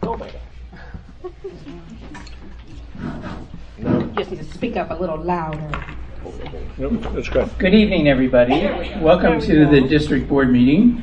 Oh my God. You just need to speak up a little louder. Nope, that's good. Good evening, everybody. Welcome to the district board meeting.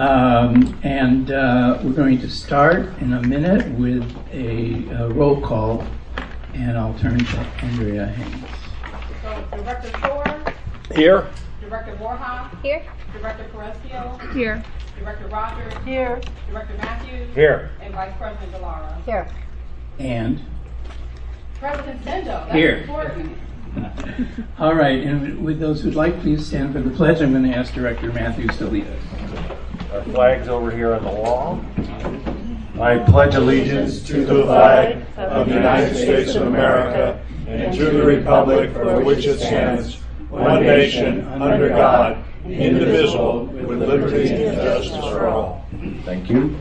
We're going to start in a minute with a roll call, and I'll turn to Andrea Haynes. So, Director Shore? Here. Director Warhoff? Here. Director Corresio? Here. Director Rogers? Here. Director Matthews? Here. And Vice President Delara? Here. And President Sendo, that's Here. important. all right, and with those who'd like, please stand for the pledge. I'm going to ask Director Matthews to lead us. Our flag's over here on the wall. I pledge allegiance to the flag of the United States of America and to the republic for which it stands, one nation, under God, indivisible, with liberty and justice for all. Thank you.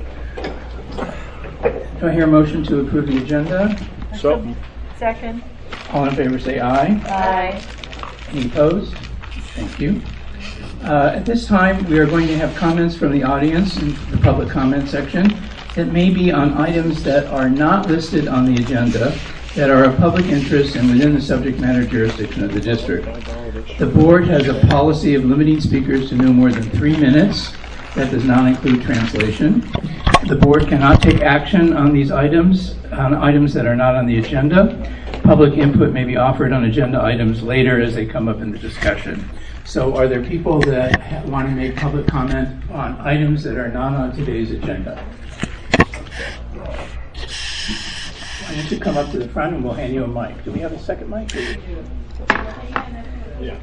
Do I hear a motion to approve the agenda? So, Second. All in favor say aye. Aye. Any opposed? Thank you. At this time, we are going to have comments from the audience in the public comment section that may be on items that are not listed on the agenda, that are of public interest and within the subject matter jurisdiction of the district. The board has a policy of limiting speakers to no more than 3 minutes. That does not include translation. The board cannot take action on these items, that are not on the agenda. Public input may be offered on agenda items later as they come up in the discussion. So are there people that want to make public comment on items that are not on today's agenda? Why don't you come up to the front and we'll hand you a mic. Do we have a second mic? yeah.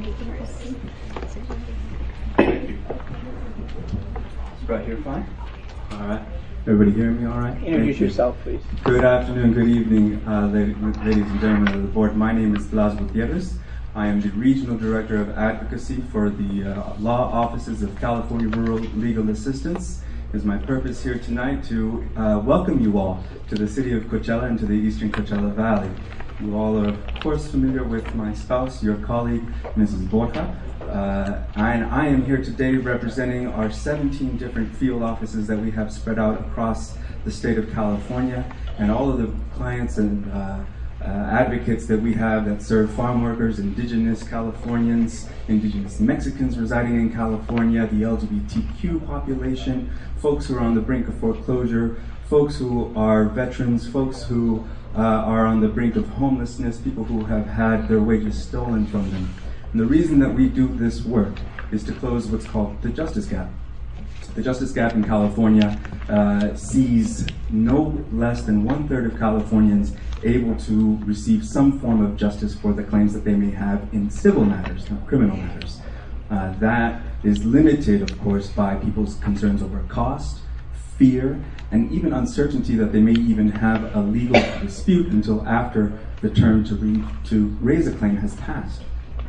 Right here, fine? All right. Everybody hear me all right? Introduce yourself, please. Good afternoon, good evening, ladies and gentlemen of the board. My name is Blas Gutierrez. I am the Regional Director of Advocacy for the Law Offices of California Rural Legal Assistance. It is my purpose here tonight to welcome you all to the city of Coachella and to the Eastern Coachella Valley. You all are, of course, familiar with my spouse, your colleague, Mrs. Borja. And I am here today representing our 17 different field offices that we have spread out across the state of California, and all of the clients and advocates that we have that serve farm workers, indigenous Californians, indigenous Mexicans residing in California, the LGBTQ population, folks who are on the brink of foreclosure, folks who are veterans, folks who are on the brink of homelessness, people who have had their wages stolen from them. And the reason that we do this work is to close what's called the justice gap. The justice gap in California sees no less than 1/3 of Californians able to receive some form of justice for the claims that they may have in civil matters, not criminal matters. That is limited, of course, by people's concerns over cost, fear, and even uncertainty that they may even have a legal dispute until after the term to raise a claim has passed.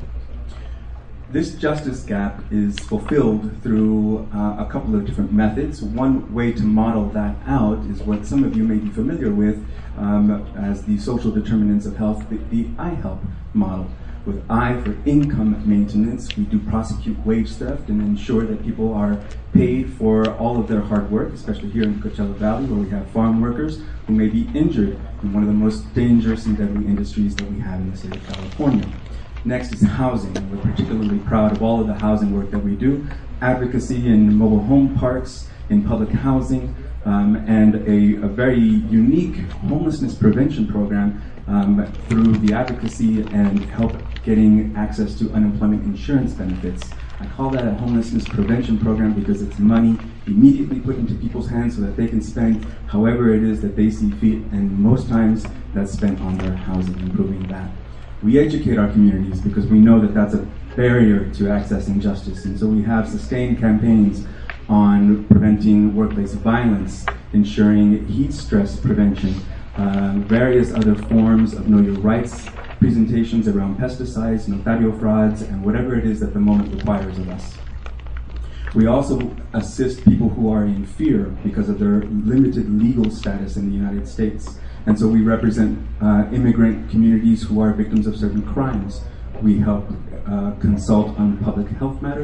This justice gap is fulfilled through a couple of different methods. One way to model that out is what some of you may be familiar with as the social determinants of health, the IHELP model. With I for income maintenance, we do prosecute wage theft and ensure that people are paid for all of their hard work, especially here in the Coachella Valley, where we have farm workers who may be injured in one of the most dangerous and deadly industries that we have in the state of California. Next is housing. We're particularly proud of all of the housing work that we do. Advocacy in mobile home parks, in public housing, and a very unique homelessness prevention program through the advocacy and help getting access to unemployment insurance benefits. I call that a homelessness prevention program because it's money immediately put into people's hands so that they can spend however it is that they see fit, and most times that's spent on their housing, improving that. We educate our communities because we know that that's a barrier to accessing justice, and so we have sustained campaigns on preventing workplace violence, ensuring heat stress prevention, various other forms of know your rights presentations around pesticides, notario frauds, and whatever it is that the moment requires of us. We also assist people who are in fear because of their limited legal status in the United States. And so we represent immigrant communities who are victims of certain crimes. We help consult on public health matters,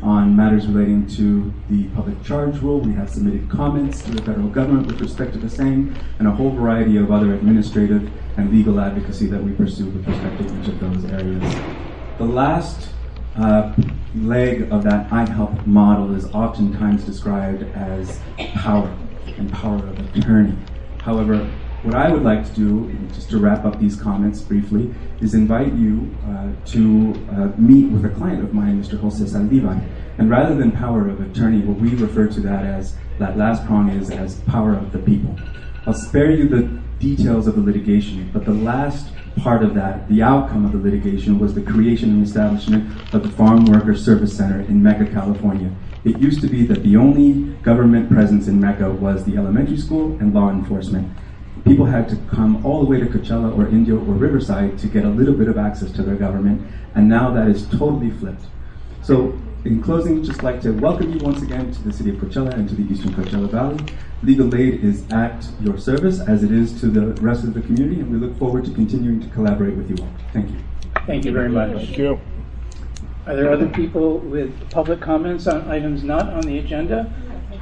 on matters relating to the public charge rule. We have submitted comments to the federal government with respect to the same, and a whole variety of other administrative and legal advocacy that we pursue with respect to each of those areas. The last leg of that iHelp model is oftentimes described as power and power of attorney. However, what I would like to do, just to wrap up these comments briefly, is invite you to meet with a client of mine, Mr. Jose Saldivar. And rather than power of attorney, what we refer to that last prong is as power of the people. I'll spare you the details of the litigation, but the last part of that, the outcome of the litigation, was the creation and establishment of the Farm Worker Service Center in Mecca, California. It used to be that the only government presence in Mecca was the elementary school and law enforcement. People had to come all the way to Coachella or Indio or Riverside to get a little bit of access to their government, and now that is totally flipped. So, in closing, I'd just like to welcome you once again to the city of Coachella and to the Eastern Coachella Valley. Legal Aid is at your service, as it is to the rest of the community, and we look forward to continuing to collaborate with you all. Thank you. Thank you very much. Thank you. Are there other people with public comments on items not on the agenda?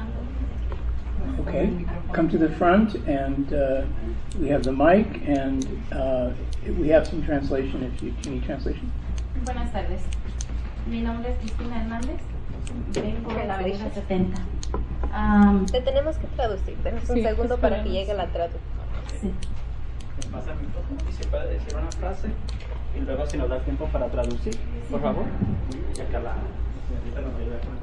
Okay, come to the front, and we have the mic, and we have some translation if you need translation. Buenas tardes. Mi nombre es Cristina Hernández. Vengo de la Avenida 70. Te tenemos que traducir. Denos un segundo para que llegue la traducción. Sí. Pasa el micrófono y se puede decir una frase y luego si nos da tiempo para traducir, por favor. Y acá la señorita nos ayuda con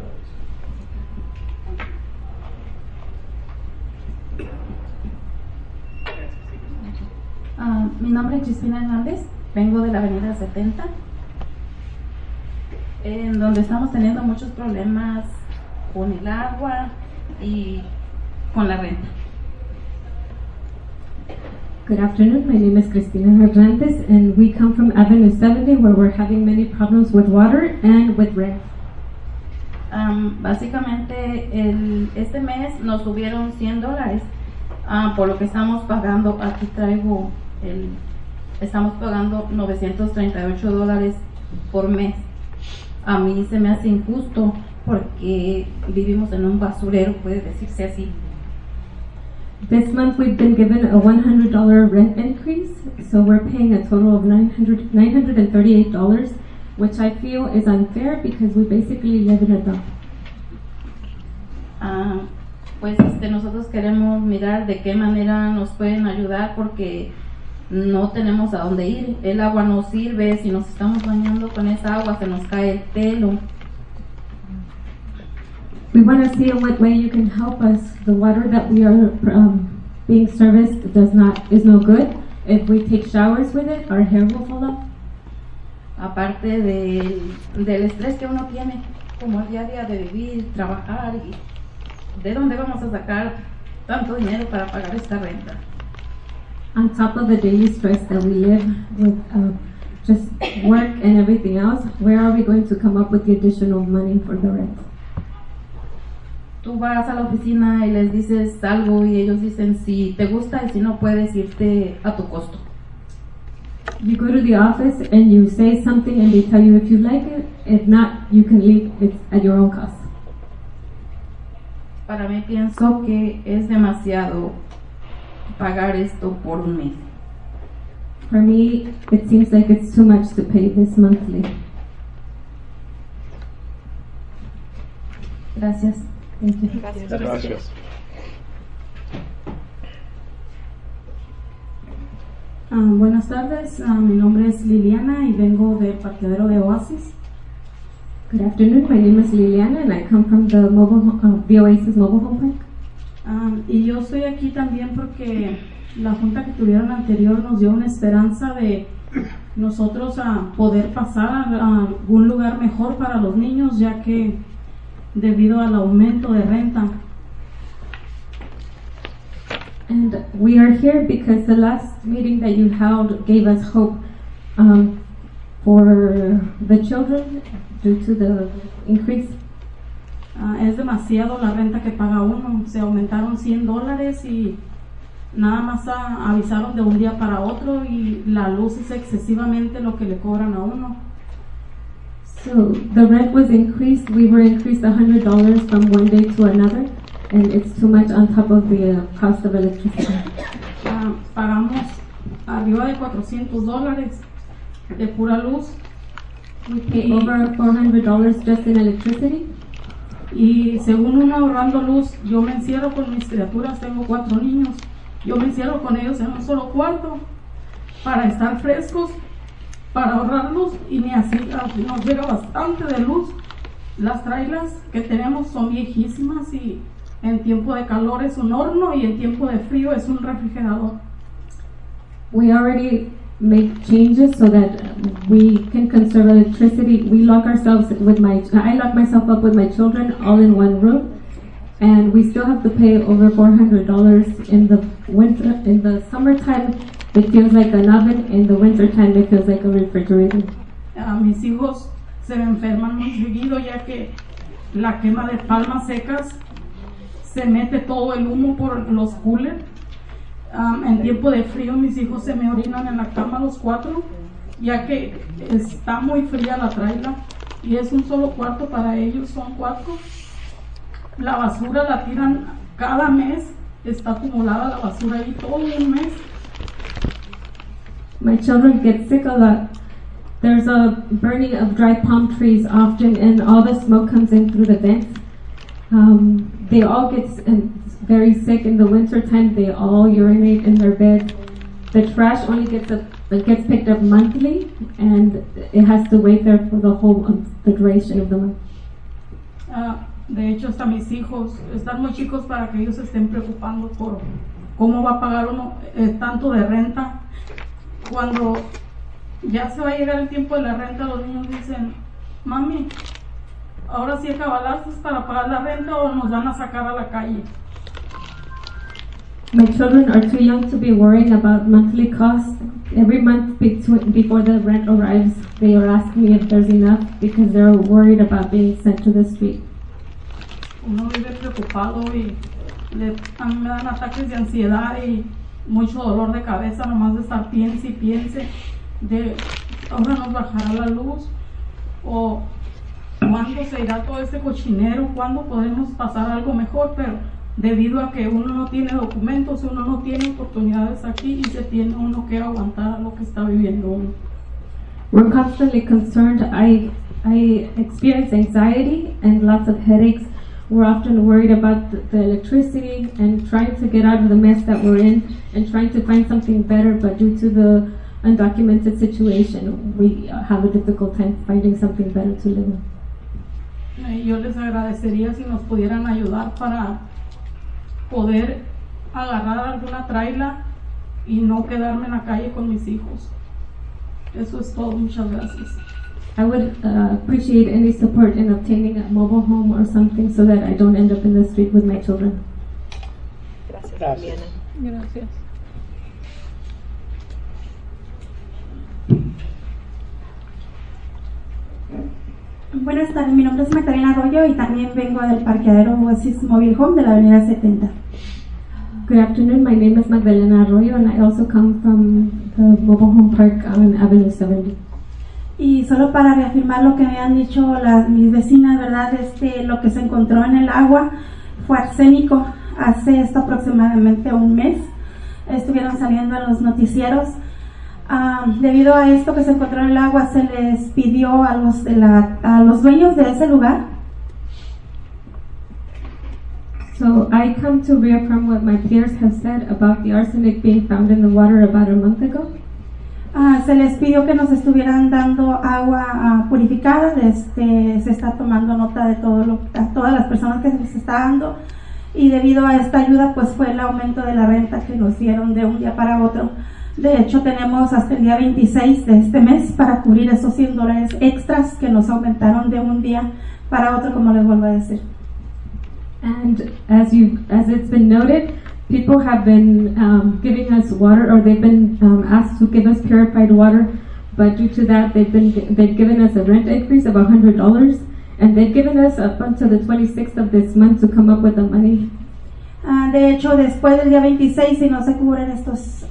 traducción. Mi nombre es Cristina Hernández. Vengo de la Avenida 70. En donde estamos teniendo muchos problemas con el agua y con la renta. Good afternoon, my name is Cristina Hernandez and we come from Avenue 70 where we're having many problems with water and with rent. Básicamente este mes nos subieron $100 por lo que estamos pagando, aquí traigo estamos pagando $938 por mes. A mí se me hace injusto porque vivimos en un basurero, puede decirse así. This month we've been given a $100 rent increase, so we're paying a total of $938, which I feel is unfair because we basically live in a dump. Pues nosotros queremos mirar de qué manera nos pueden ayudar porque no tenemos a dónde ir, el agua no sirve, si nos estamos bañando con esa agua se nos cae el pelo. We want to see in what way you can help us. The water that we are being serviced is no good. If we take showers with it, our hair will fall off. Aparte del estrés que uno tiene, como el día a día de vivir, trabajar, y ¿de dónde vamos a sacar tanto dinero para pagar esta renta? On top of the daily stress that we live with, just work and everything else, where are we going to come up with the additional money for the rent? Tú vas a la oficina y les dices algo y ellos dicen si te gusta y si no puedes irte a tu costo. You go to the office and you say something and they tell you if you like it, if not, you can leave it at your own cost. Para mí pienso que es demasiado pagar esto por un mes. For me, it seems like it's too much to pay this monthly. Gracias. Thank you. Gracias. Buenas tardes, mi nombre es Liliana y vengo del parqueadero de Oasis. Good afternoon, my name is Liliana and I come from the Oasis Mobile Home Park. Y yo estoy aquí también porque la junta que tuvieron anterior nos dio una esperanza de nosotros poder pasar a algún lugar mejor para los niños, ya que debido al aumento de renta. And we are here because the last meeting that you held gave us hope for the children due to the increase. Es demasiado la renta que paga uno, se aumentaron $100 y nada más avisaron de un día para otro y la luz es excesivamente lo que le cobran a uno. So the rent was increased. We were increased $100 from one day to another, and it's too much on top of the cost of electricity. Pagamos arriba de $400 de pura luz. We pay over $400 just in electricity. Y según uno ahorrando luz, yo me encierro con mis criaturas, tengo 4 niños, yo me encierro con ellos en un solo cuarto para estar frescos, para ahorrar luz, y ni así nos llega bastante de luz. Las trailas que tenemos son viejísimas y en tiempo de calor es un horno y en tiempo de frío es un refrigerador. We already make changes so that we can conserve electricity. We lock ourselves with I lock myself up with my children all in one room, and we still have to pay over $400 in the winter. In the summertime, it feels like an oven. In the wintertime, it feels like a refrigerator. Mis hijos se me enferman muy seguido, ya que la quema de palmas secas se mete todo el humo por los coolers. En tiempo de frío mis hijos se me orinan en la cama los 4, ya que está muy fría la traila y es un solo cuarto para ellos, son 4. La basura la tiran cada mes, está acumulada la basura ahí todo un mes. My children get sick a lot. There's a burning of dry palm trees often, and all the smoke comes in through the vents. They all get very sick in the winter time. They all urinate in their bed. The trash only gets picked up monthly, and it has to wait there for the duration of the month. De hecho, hasta mis hijos están muy chicos para que ellos se estén preocupando por cómo va a pagar uno tanto de renta. Cuando ya se va a llegar el tiempo de la renta, los niños dicen: mami, ahora sí acabalazos para pagar la renta o nos van a sacar a la calle. My children are too young to be worrying about monthly costs. Every month before the rent arrives, they are asking me if there's enough because they're worried about being sent to the street. Uno vive preocupado y a mí me dan ataques de ansiedad y mucho dolor de cabeza nomás de estar piense y piense de ahora nos bajará la luz o cuándo se irá todo este cochinero, cuándo podemos pasar algo mejor, pero debido a que uno no tiene documentos, uno no tiene oportunidades aquí y se tiene uno que aguantar lo que está viviendo uno. We're constantly concerned. I experience anxiety and lots of headaches. We're often worried about the electricity and trying to get out of the mess that we're in and trying to find something better, but due to the undocumented situation, we have a difficult time finding something better to live in. Yo les agradecería si nos pudieran ayudar para poder agarrar alguna traila y no quedarme en la calle con mis hijos. Eso es todo, muchas gracias. I would appreciate any support in obtaining a mobile home or something so that I don't end up in the street with my children. Gracias, Liliana. Gracias. Buenas tardes, mi nombre es Magdalena Arroyo y también vengo del parqueadero Oasis Mobile Home de la avenida 70. Good afternoon, my name is Magdalena Arroyo and I also come from the mobile home park on Avenue 70. Y solo para reafirmar lo que me han dicho mis vecinas, ¿verdad? Lo que se encontró en el agua fue arsénico hace esto aproximadamente un mes. Estuvieron saliendo en los noticieros. Debido a esto que se encontró en el agua, se les pidió a los dueños de ese lugar. So I come to reaffirm what my peers have said about the arsenic being found in the water about a month ago. Se les pidió que nos estuvieran dando agua purificada. Se está tomando nota de a todas las personas que se les está dando, y debido a esta ayuda pues fue el aumento de la renta que nos dieron de un día para otro. De hecho tenemos hasta el día 26 de este mes para cubrir esos $100 extras que nos aumentaron de un día para otro, como les vuelvo a decir. And as it's been noted, people have been giving us water, or they've been asked to give us purified water, but due to that, they've given us a rent increase of $100, and they've given us up until the 26th of this month to come up with the money. De hecho, después del día 26, si no se cubren estos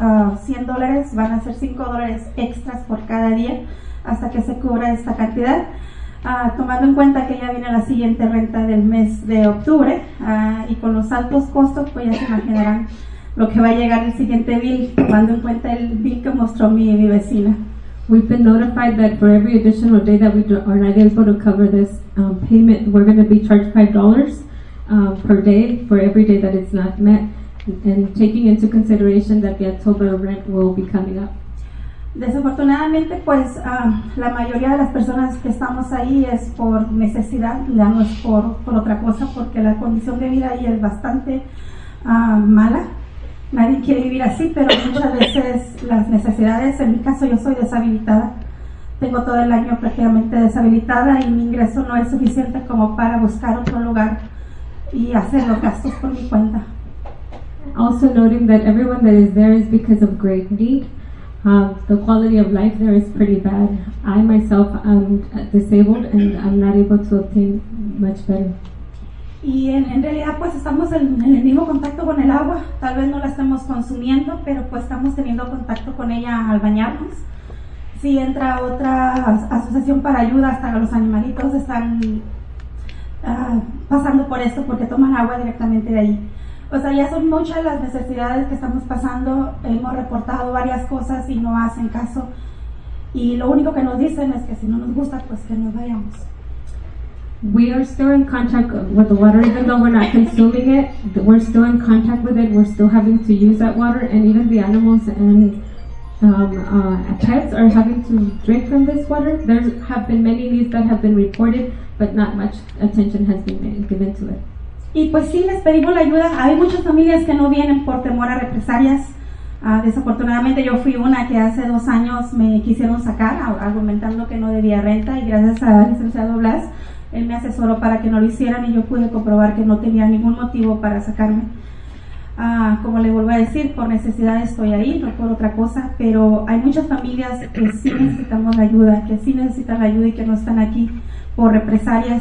$100, van a ser $5 extras por cada día hasta que se cubra esta cantidad. tomando en cuenta que ya viene la siguiente renta del mes de octubre, y con los altos costos, pues ya se imaginarán lo que va a llegar el siguiente bill, tomando en cuenta el bill que mostró mi vecina. We've been notified that for every additional day that we are not able to cover this payment, we're going to be charged $5 per day for every day that it's not met, and taking into consideration that the October rent will be coming up. Desafortunadamente, pues la mayoría de las personas que estamos ahí es por necesidad, ya no es por otra cosa, porque la condición de vida ahí es bastante mala. Nadie quiere vivir así, pero muchas veces las necesidades, en mi caso yo soy deshabilitada, tengo todo el año prácticamente deshabilitada y mi ingreso no es suficiente como para buscar otro lugar y hacer los gastos por mi cuenta. Also noting that everyone that is there is because of great need. The quality of life there is pretty bad. I myself am disabled and I'm not able to obtain much better. Y en realidad pues estamos en el mismo contacto con el agua, tal vez no la estemos consumiendo, pero pues estamos teniendo contacto con ella al bañarnos. Si entra otra asociación para ayuda, hasta los animalitos están pasando por esto porque toman agua directamente de ahí. O sea, ya son muchas las necesidades que estamos pasando, hemos reportado varias cosas y no hacen caso. Y lo único que nos dicen es que si no nos gusta, pues que nos vayamos. We are still in contact with the water, even though we're not consuming it. We're still in contact with it. We're still having to use that water, and even the animals and pets are having to drink from this water. There have been many needs that have been reported, but not much attention has been given to it. Y pues sí, les pedimos la ayuda. Hay muchas familias que no vienen por temor a represalias. Desafortunadamente yo fui una que hace 2 años me quisieron sacar, argumentando que no debía renta, y gracias al licenciado Blas, él me asesoró para que no lo hicieran y yo pude comprobar que no tenía ningún motivo para sacarme. Como le vuelvo a decir, por necesidad estoy ahí, no por otra cosa, pero hay muchas familias que sí necesitamos la ayuda, que sí necesitan la ayuda y que no están aquí por represalias.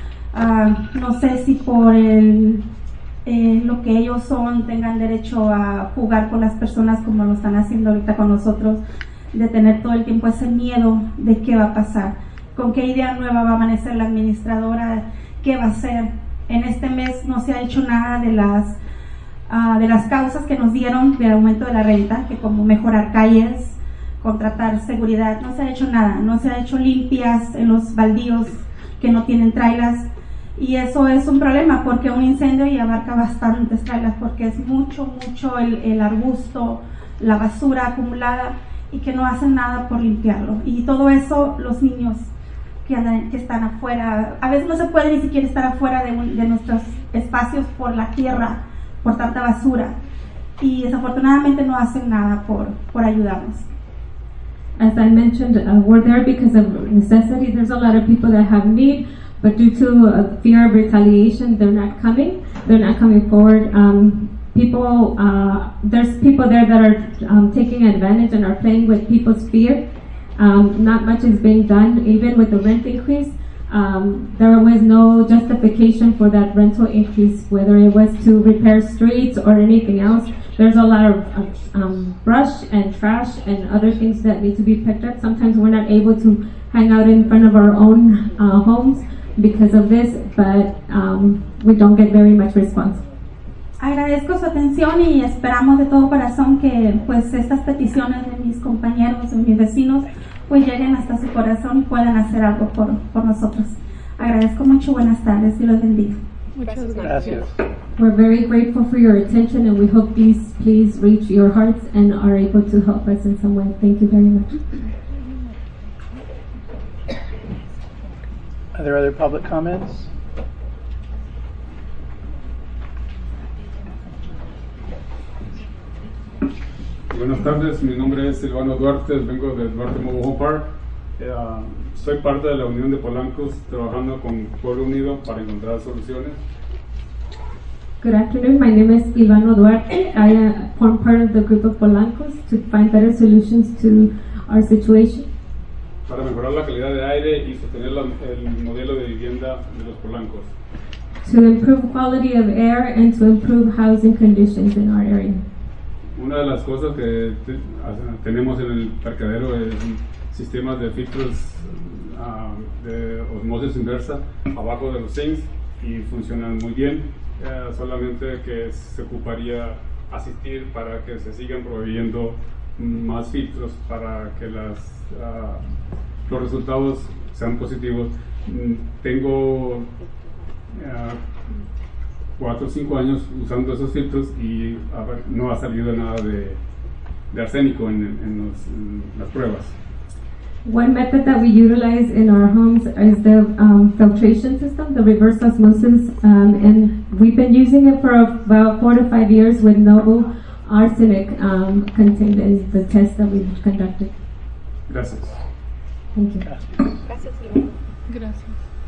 No sé si por lo que ellos son tengan derecho a jugar con las personas como lo están haciendo ahorita con nosotros, de tener todo el tiempo ese miedo de qué va a pasar, con qué idea nueva va a amanecer la administradora, qué va a hacer. En este mes no se ha hecho nada de las causas que nos dieron del aumento de la renta, que como mejorar calles, contratar seguridad, no se ha hecho nada, no se ha hecho limpias en los baldíos que no tienen trailers. Y eso es un problema porque un incendio ya abarca bastantes trailers, porque es mucho el arbusto, la basura acumulada y que no hacen nada por limpiarlo. Y todo eso, los niños que están afuera, a veces no se puede ni siquiera estar afuera de nuestros espacios por la tierra, por tanta basura. Y desafortunadamente no hacen nada por ayudarnos. As I mentioned, we're there because of necessity. There's a lot of people that have need, but due to fear of retaliation, they're not coming. They're not coming forward. There's people there that are taking advantage and are playing with people's fear. Not much is being done, even with the rent increase. There was no justification for that rental increase, whether it was to repair streets or anything else. There's a lot of brush and trash and other things that need to be picked up. Sometimes we're not able to hang out in front of our own homes because of this, but we don't get very much response. Agradezco su atención y esperamos de todo corazón que pues estas peticiones de mis compañeros, de mis vecinos, pues lleguen hasta su corazón y puedan hacer algo por nosotros. Agradezco mucho, buenas tardes y los bendiga. Muchas gracias. We're very grateful for your attention and we hope these please reach your hearts and are able to help us in some way. Thank you very much. Are there other public comments? Buenas tardes, mi nombre es Silvano Duarte, vengo de Duarte Mobile Park. Soy parte de la Unión de Polancos, trabajando con Pueblo Unido para encontrar soluciones. Good afternoon, my name is Silvano Duarte. I form part of the group of Polancos to find better solutions to our situation. Para mejorar la calidad de aire y sostener el modelo de vivienda de los polancos. To improve quality of air and to improve housing conditions in our area. Una de las cosas que tenemos en el parqueadero es sistemas de filtros de osmosis inversa abajo de los sinks y funcionan muy bien. Solamente que se ocuparía asistir para que se sigan proveyendo más filtros para que los resultados sean positivos. Tengo 4 o 5 años usando esos filtros y no ha salido nada de arsénico en las pruebas. One method that we utilize in our homes is the filtration system, the reverse osmosis, and we've been using it for about 4 to 5 years with no arsenic contained in the test that we've conducted. Gracias. Thank you. Gracias, Silvana. Gracias.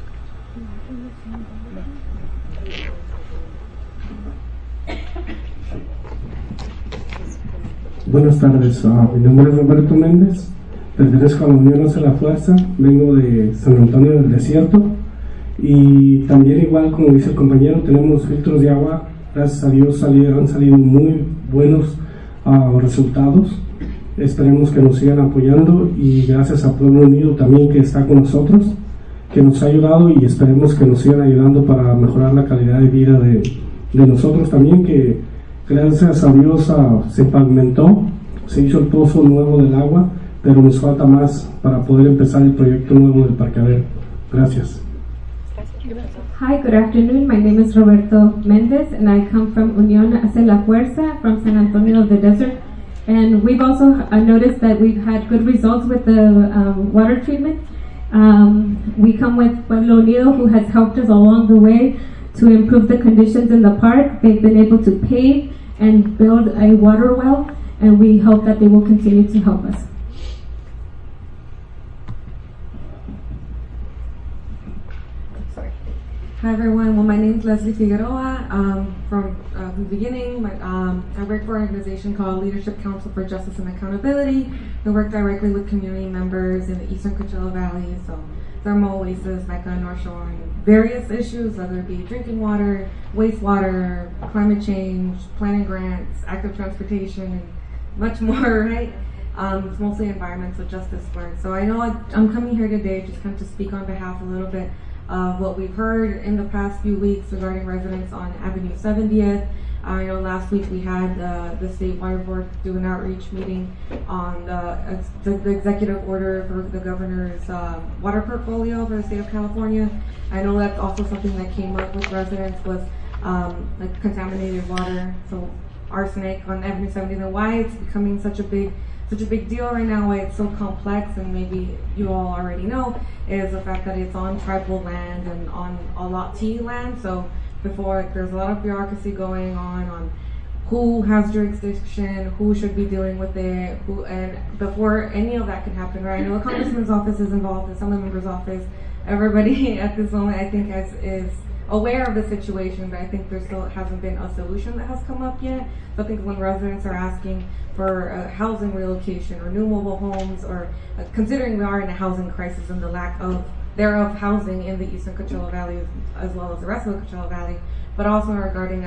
Buenas tardes, mi nombre es Roberto Méndez, pertenezco a la Unión Hace la Fuerza, vengo de San Antonio del Desierto y también igual como dice el compañero tenemos filtros de agua, gracias a Dios han salido muy buenos resultados, esperemos que nos sigan apoyando y gracias a Pueblo Unido también que está con nosotros, que nos ha ayudado y esperemos que nos sigan ayudando para mejorar la calidad de vida de nosotros también, que gracias a Dios se pavimentó, se hizo el pozo nuevo del agua, pero nos falta más para poder empezar el proyecto nuevo del parqueadero. Gracias. Hi, good afternoon. My name is Roberto Mendez, and I come from Unión Hace la Fuerza from San Antonio of the Desert. And we've also noticed that we've had good results with the water treatment. We come with Pueblo Unido, who has helped us along the way to improve the conditions in the park. They've been able to pave and build a water well, and we hope that they will continue to help us. Hi everyone, well my name is Leslie Figueroa. From the beginning, I work for an organization called Leadership Council for Justice and Accountability. We work directly with community members in the Eastern Coachella Valley, so Thermal Oasis, Mecca, North Shore, and various issues, whether it be drinking water, wastewater, climate change, planning grants, active transportation, and much more, right? It's mostly environmental justice work. So I know I'm coming here today just kind of to speak on behalf a little bit of what we've heard in the past few weeks regarding residents on Avenue 70th. I know last week we had the State Water Board do an outreach meeting on the executive order for the governor's water portfolio for the state of California. I know that's also something that came up with residents was like contaminated water, so arsenic on Avenue 70th, and why it's becoming such a big deal right now, why it's so complex, and maybe you all already know, is the fact that it's on tribal land and on allotee land. So before, there's a lot of bureaucracy going on who has jurisdiction, who should be dealing with it, and before any of that can happen, right? I know the congressman's office is involved, the assembly member's office. Everybody at this moment, I think, is aware of the situation, but I think there still hasn't been a solution that has come up yet. So I think when residents are asking for housing relocation or new mobile homes, or considering we are in a housing crisis and the lack of thereof housing in the Eastern Coachella Valley as well as the rest of the Coachella Valley, but also regarding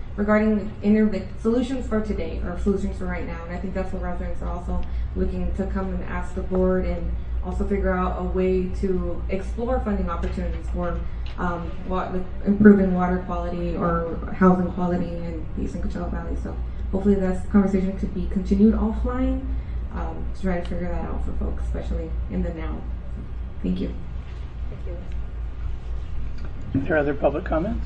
the solutions for today or solutions for right now. And I think that's what residents are also looking to come and ask the board and also figure out a way to explore funding opportunities for improving water quality or housing quality in the Eastern Coachella Valley. So hopefully this conversation could be continued offline to try to figure that out for folks, especially in the now. Thank you. Thank you. Are there other public comments?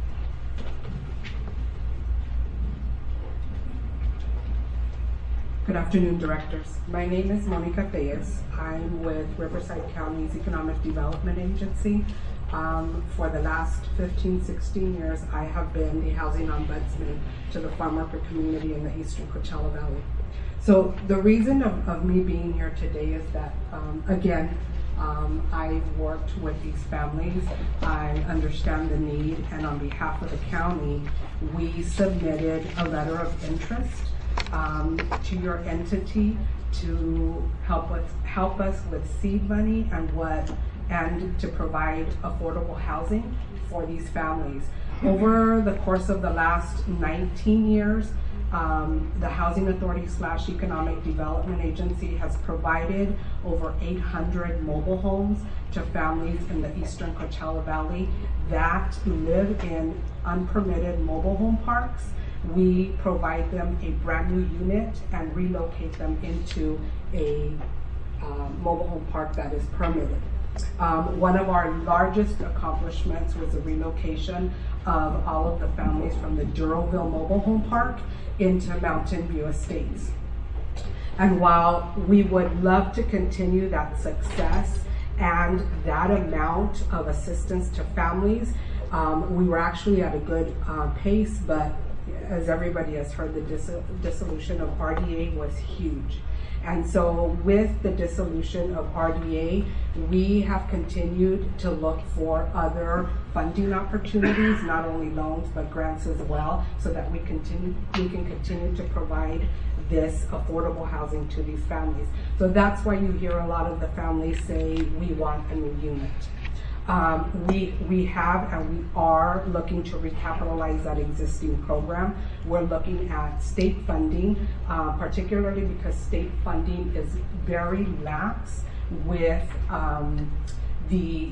Good afternoon, directors. My name is Monica Reyes. I'm with Riverside County's Economic Development Agency. For the last 15-16 years, I have been a housing ombudsman to the farm worker community in the Eastern Coachella Valley. So the reason of me being here today is that, again, I've worked with these families. I understand the need, and on behalf of the county, we submitted a letter of interest to your entity to help us with seed money and to provide affordable housing for these families. Over the course of the last 19 years, the Housing Authority / Economic Development Agency has provided over 800 mobile homes to families in the eastern Coachella Valley that live in unpermitted mobile home parks. We provide them a brand new unit and relocate them into a mobile home park that is permitted. One of our largest accomplishments was the relocation of all of the families from the Duroville Mobile Home Park into Mountain View Estates. And while we would love to continue that success and that amount of assistance to families, we were actually at a good pace, but as everybody has heard, the dissolution of RDA was huge. And so with the dissolution of RDA, we have continued to look for other funding opportunities, not only loans, but grants as well, so that we can continue to provide this affordable housing to these families. So that's why you hear a lot of the families say, we want a new unit. We have and we are looking to recapitalize that existing program. We're looking at state funding, particularly because state funding is very lax with the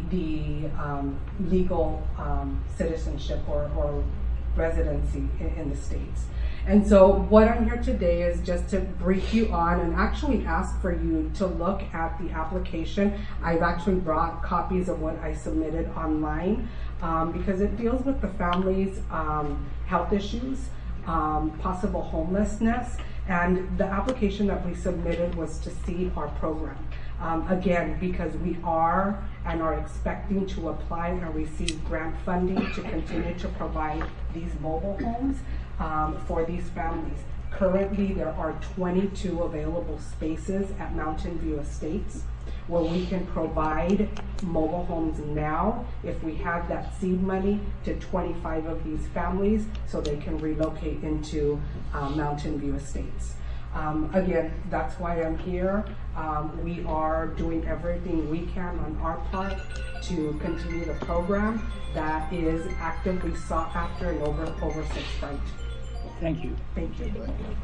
legal citizenship or residency in the states. And so what I'm here today is just to brief you on and actually ask for you to look at the application. I've actually brought copies of what I submitted online because it deals with the family's health issues, possible homelessness, and the application that we submitted was to see our program. Again, because we are and are expecting to apply and receive grant funding to continue to provide these mobile homes for these families. Currently, there are 22 available spaces at Mountain View Estates where we can provide mobile homes now, if we have that seed money, to 25 of these families so they can relocate into Mountain View Estates. Again, that's why I'm here. We are doing everything we can on our part to continue the program that is actively sought after and oversubscribed. Thank you. Thank you.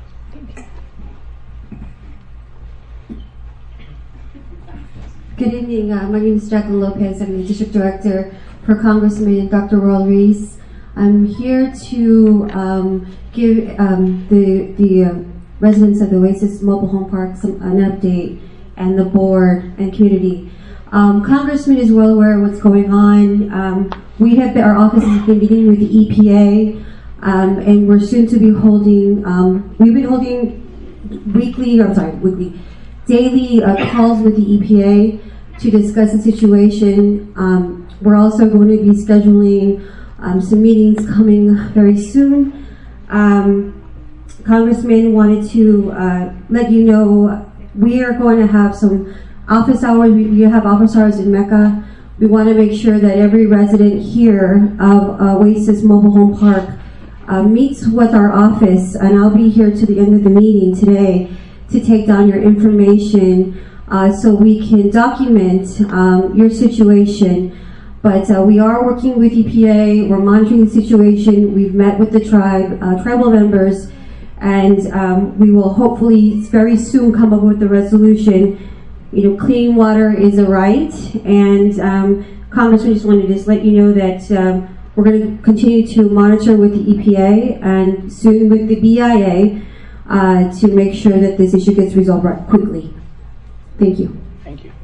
Good evening. My name is Jacqueline Lopez. I'm the District Director for Congressman Dr. Roel Ruiz. I'm here to give the residents of the Oasis Mobile Home Park an update, and the board and community. Congressman is well aware of what's going on. Our office has been meeting with the EPA, and we're soon to be holding, we've been holding daily calls with the EPA to discuss the situation. We're also going to be scheduling some meetings coming very soon. Congressman wanted to let you know we are going to have some office hours. We have office hours in Mecca. We want to make sure that every resident here of Oasis Mobile Home Park meets with our office, and I'll be here to the end of the meeting today to take down your information so we can document your situation. But we are working with EPA. We're monitoring the situation. We've met with the tribal members, and we will hopefully very soon come up with a resolution. You know, clean water is a right, and Congressman, just wanted to just let you know that we're going to continue to monitor with the EPA and soon with the BIA to make sure that this issue gets resolved quickly. Thank you. Thank you.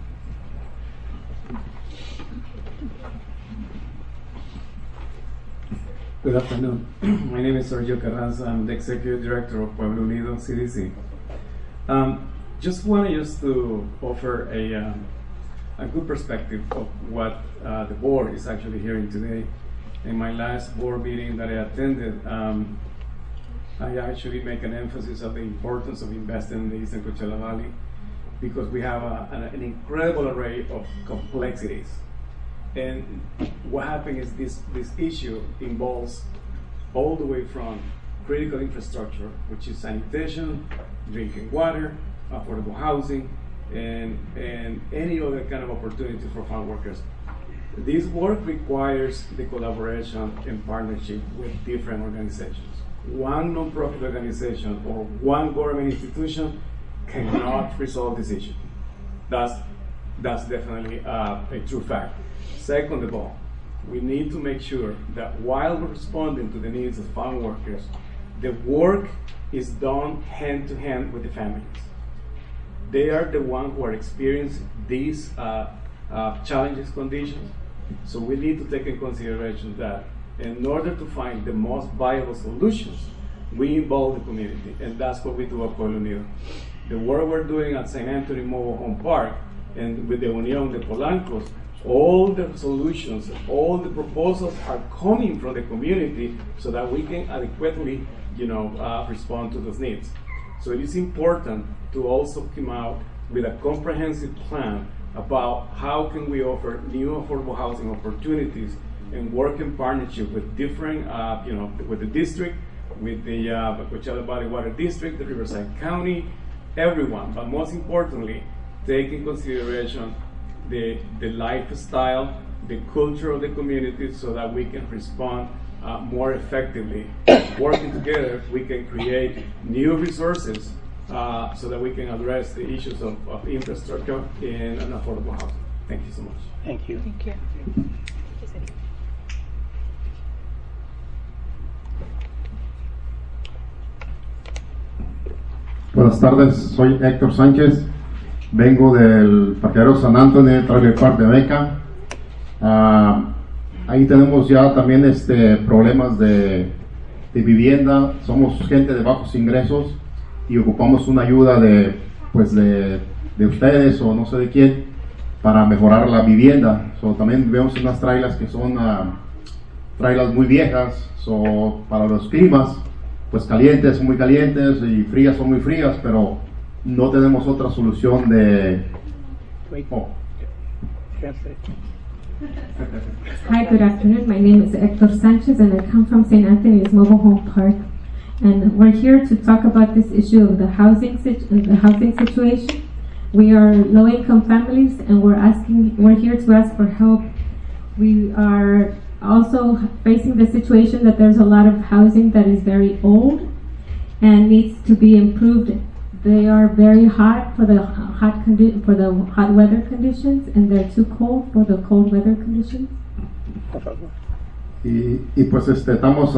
Good afternoon. My name is Sergio Carranza. I'm the Executive Director of Pueblo Unido CDC. Just wanted to offer a good perspective of what the board is actually hearing today. In my last board meeting that I attended, I actually make an emphasis of the importance of investing in the Eastern Coachella Valley because we have an incredible array of complexities. And what happened is this issue involves all the way from critical infrastructure, which is sanitation, drinking water, affordable housing, and any other kind of opportunity for farm workers. This work requires the collaboration and partnership with different organizations. one non-profit organization or one government institution cannot resolve this issue. That's definitely a true fact. Second of all, we need to make sure that while we're responding to the needs of farm workers, the work is done hand to hand with the families. They are the ones who are experiencing these challenging conditions. So we need to take in consideration that in order to find the most viable solutions, we involve the community, and that's what we do at Pueblo Unido. The work we're doing at St. Anthony Mobile Home Park and with the Unión de Polancos, all the solutions, all the proposals are coming from the community so that we can adequately, respond to those needs. So it is important to also come out with a comprehensive plan about how can we offer new affordable housing opportunities and work in partnership with different, with the district, with the Coachella Valley Water District, the Riverside County, everyone, but most importantly, take in consideration the lifestyle, the culture of the community so that we can respond more effectively. Working together, we can create new resources so that we can address the issues of infrastructure and affordable housing. Thank you so much. Thank you. Thank you. Buenas tardes, soy Héctor Sánchez, vengo del parqueadero San Antonio, Trailer Park de Meca. Ahí tenemos ya también problemas de vivienda, somos gente de bajos ingresos y ocupamos una ayuda de ustedes o no sé de quién para mejorar la vivienda. También vemos unas trailers que son trailers muy viejas, para los climas pues calientes son muy calientes y frías son muy frías, pero no tenemos otra solución de... Hi, good afternoon. My name is Héctor Sanchez and I come from St. Anthony's Mobile Home Park. And we're here to talk about this issue of the housing situation. We are low-income families and we're here to ask for help. We are also facing the situation that there's a lot of housing that is very old and needs to be improved. They are very hot for the hot weather conditions, and they're too cold for the cold weather conditions. Y pues estamos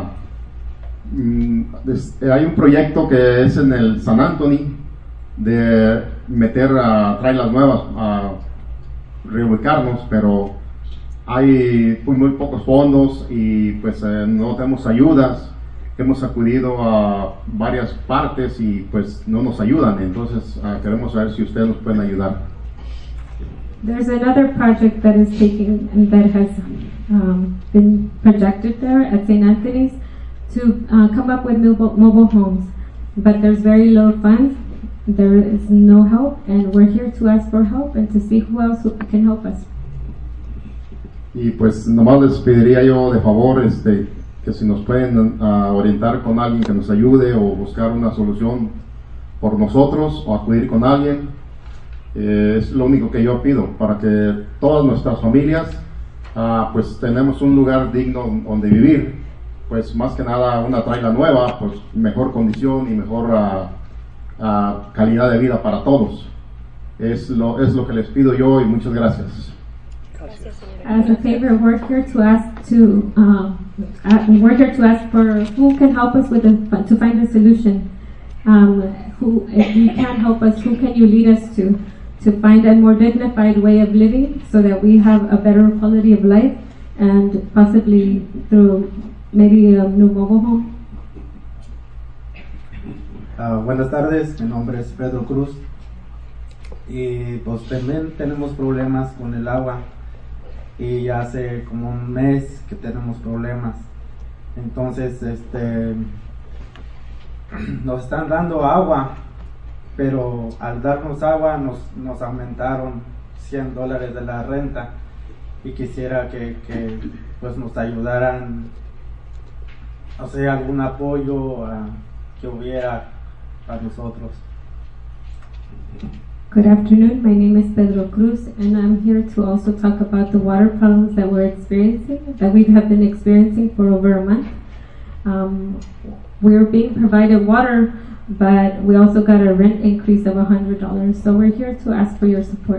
hay un proyecto que es en el San Anthony de meter trailers nuevas a reubicarnos, pero hay muy pocos fondos y pues no tenemos ayudas. Hemos acudido a varias partes y pues no nos ayudan, entonces queremos saber si ustedes nos pueden ayudar. There's another project that is that has been projected there at St. Anthony's to come up with mobile homes, but there's very low funds, there is no help, and we're here to ask for help and to see who else can help us. Y pues nomás les pediría yo de favor que si nos pueden orientar con alguien que nos ayude o buscar una solución por nosotros o acudir con alguien, es lo único que yo pido para que todas nuestras familias pues tenemos un lugar digno donde vivir, pues más que nada una trailer nueva, pues mejor condición y mejor calidad de vida para todos. Es lo que les pido yo y muchas gracias. As a favor, we're here to ask for who can help us to find a solution. If you can't help us, who can you lead us to find a more dignified way of living so that we have a better quality of life and possibly through maybe a new mobile home? Buenas tardes, mi nombre es Pedro Cruz y pues también tenemos problemas con el agua. Y hace como un mes que tenemos problemas. Entonces, nos están dando agua, pero al darnos agua nos aumentaron $100 de la renta y quisiera que pues nos ayudaran, o sea, algún apoyo que hubiera para nosotros. Good afternoon, my name is Pedro Cruz and I'm here to also talk about the water problems that we have been experiencing for over a month. We're being provided water, but we also got a rent increase of $100. So we're here to ask for your support.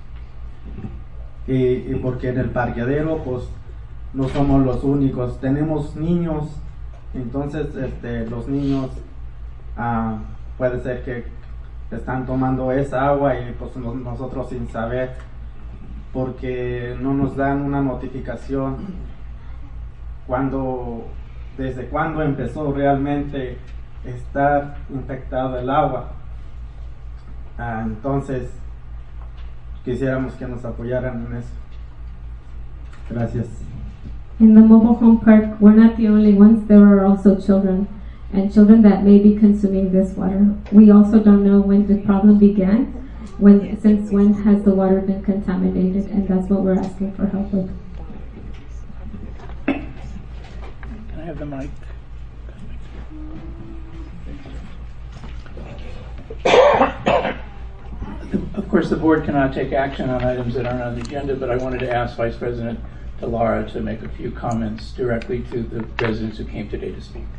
Y porque en el parqueadero pues no somos los únicos, tenemos niños, entonces los niños puede ser que están tomando esa agua y pues nosotros sin saber, porque no nos dan una notificación desde cuándo empezó realmente estar infectado el agua. Entonces quisiéramos que nos apoyaran en eso. Gracias. In the mobile home park, we're not the only ones. There are also children, and children that may be consuming this water. We also don't know when the problem began, since when has the water been contaminated, and that's what we're asking for help with. Can I have the mic? Of course, the board cannot take action on items that aren't on the agenda, but I wanted to ask Vice President DeLara to make a few comments directly to the residents who came today to speak.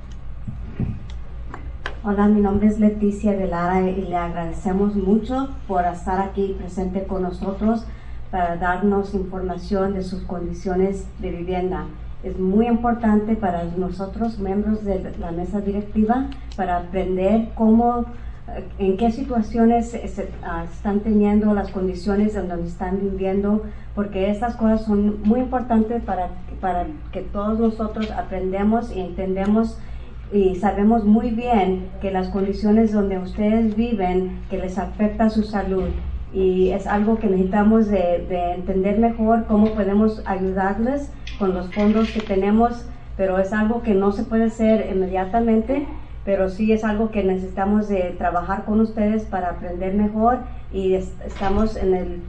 Hola, mi nombre es Leticia de Lara y le agradecemos mucho por estar aquí presente con nosotros para darnos información de sus condiciones de vivienda. Es muy importante para nosotros, miembros de la mesa directiva, para aprender en qué situaciones están teniendo las condiciones en donde están viviendo, porque estas cosas son muy importantes para que todos nosotros aprendamos y entendemos y sabemos muy bien que las condiciones donde ustedes viven, que les afecta su salud, y es algo que necesitamos de entender mejor cómo podemos ayudarles con los fondos que tenemos, pero es algo que no se puede hacer inmediatamente, pero sí es algo que necesitamos de trabajar con ustedes para aprender mejor, y estamos en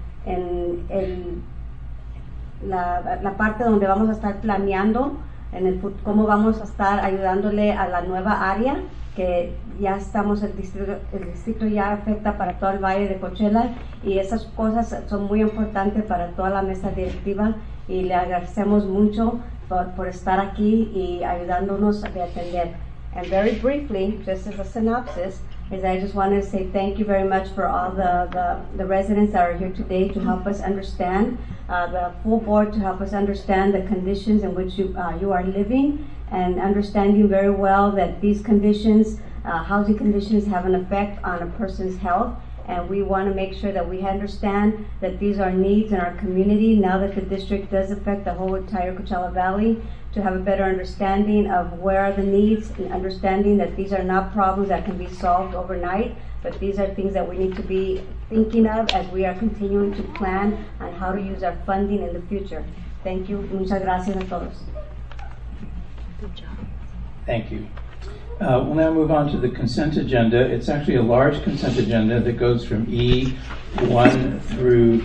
la parte donde vamos a estar planeando cómo vamos a estar ayudándole a la nueva área, que ya estamos, el distrito ya afecta para todo el Valle de Coachella, y esas cosas son muy importantes para toda la mesa directiva, y le agradecemos mucho por estar aquí y ayudándonos a atender. And very briefly, just as a synopsis, is I just want to say thank you very much for all the residents that are here today to help us understand, the full board to help us understand the conditions in which you are living, and understanding very well that these conditions, housing conditions, have an effect on a person's health. And we want to make sure that we understand that these are needs in our community now that the district does affect the whole entire Coachella Valley, to have a better understanding of where are the needs, and understanding that these are not problems that can be solved overnight, but these are things that we need to be thinking of as we are continuing to plan on how to use our funding in the future. Thank you. Muchas gracias a todos. Good job. Thank you. We'll now move on to the consent agenda. It's actually a large consent agenda that goes from E1 through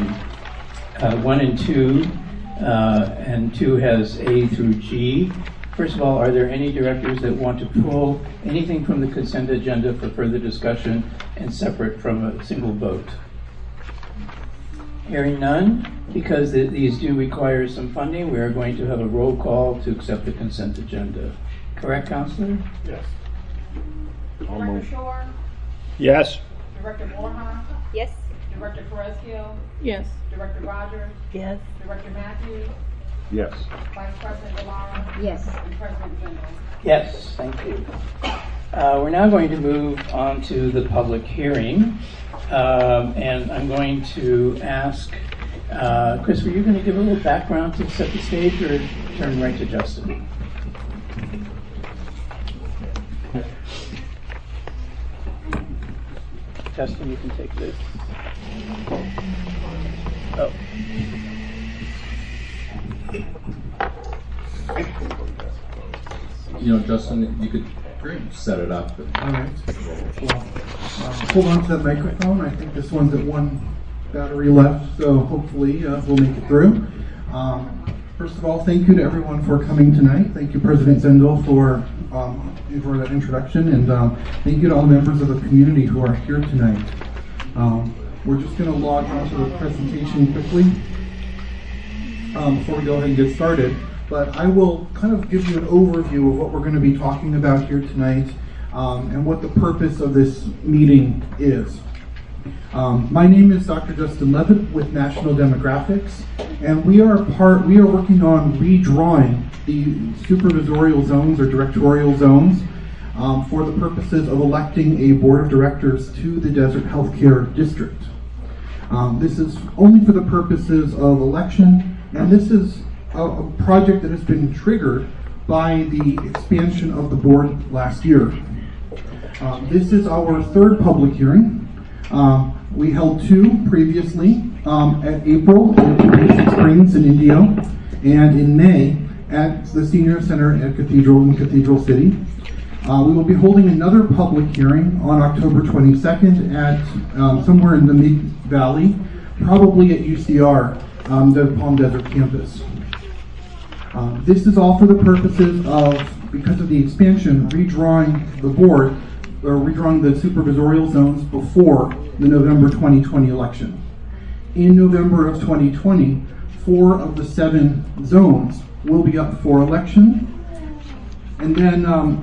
1 and 2, and 2 has A through G. First of all, are there any directors that want to pull anything from the consent agenda for further discussion and separate from a single vote? Hearing none, because these do require some funding, we are going to have a roll call to accept the consent agenda. Correct, Counselor? Yes. Director Shore? Yes. Director Borja? Yes. Director Perez-Hill? Yes. Director Rogers? Yes. Director Matthews? Yes. Vice President DeLara? Yes. And President Zendo? Yes, thank you. We're now going to move on to the public hearing, and I'm going to ask, Chris, were you going to give a little background to set the stage, or turn right to Justin? Justin, you can take this. Oh. You know, Justin, you could set it up. All right. Well, hold on to the microphone. I think this one's at one battery left, so hopefully we'll make it through. First of all, thank you to everyone for coming tonight. Thank you, President Zendo, for that introduction, and thank you to all members of the community who are here tonight. We're just going to log on to the presentation quickly before we go ahead and get started. but I will kind of give you an overview of what we're going to be talking about here tonight and what the purpose of this meeting is. My name is Dr. Justin Levitt with National Demographics, and we are working on redrawing the supervisorial zones or directorial zones for the purposes of electing a board of directors to the Desert Healthcare District. This is only for the purposes of election, and this is a project that has been triggered by the expansion of the board last year. This is our third public hearing. We held two previously at April in Basic Springs in Indio, and in May at the Senior Center at Cathedral in Cathedral City. We will be holding another public hearing on October 22nd at somewhere in the Mid-Valley, probably at UCR, the Palm Desert campus. This is all for the purposes of, because of the expansion, redrawing the board, or redrawing the supervisorial zones before the November 2020 election. In November of 2020, 4 of the 7 zones will be up for election. And then,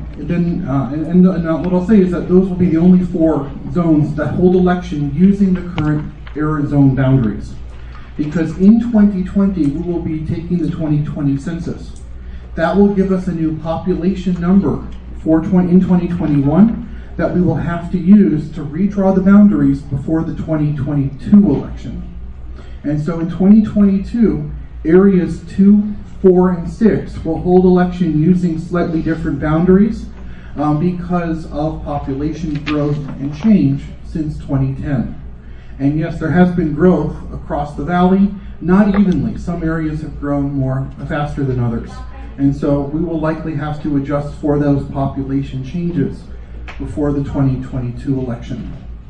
what I'll say is that those will be the only 4 zones that hold election using the current era zone boundaries. Because in 2020, we will be taking the 2020 census. That will give us a new population number in 2021 that we will have to use to redraw the boundaries before the 2022 election. And so in 2022, areas 2, 4, and 6 will hold election using slightly different boundaries because of population growth and change since 2010. And yes, there has been growth across the valley, not evenly. Some areas have grown more faster than others. And so we will likely have to adjust for those population changes before the 2022 election.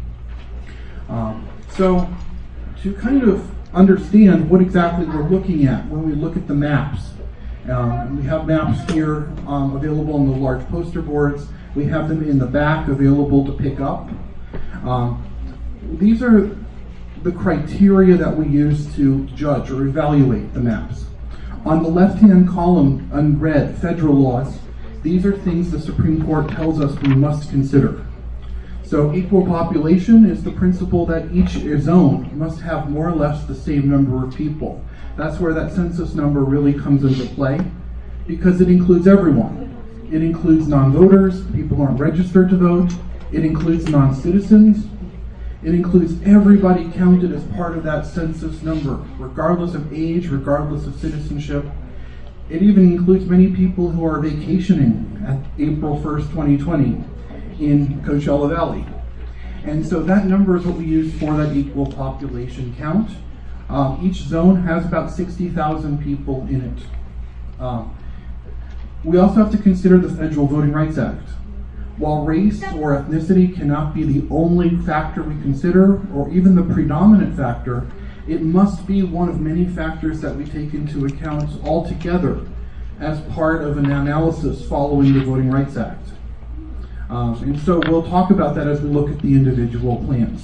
So to kind of understand what exactly we're looking at when we look at the maps, we have maps here available on the large poster boards. We have them in the back available to pick up. These are the criteria that we use to judge or evaluate the maps. On the left-hand column, in red, federal laws, these are things the Supreme Court tells us we must consider. So equal population is the principle that each zone must have more or less the same number of people. That's where that census number really comes into play, because it includes everyone. It includes non-voters, people who aren't registered to vote. It includes non-citizens. It includes everybody counted as part of that census number, regardless of age, regardless of citizenship. It even includes many people who are vacationing at April 1st, 2020 in Coachella Valley. And so that number is what we use for that equal population count. Each zone has about 60,000 people in it. We also have to consider the Federal Voting Rights Act. While race or ethnicity cannot be the only factor we consider, or even the predominant factor, it must be one of many factors that we take into account altogether as part of an analysis following the Voting Rights Act. And so we'll talk about that as we look at the individual plans.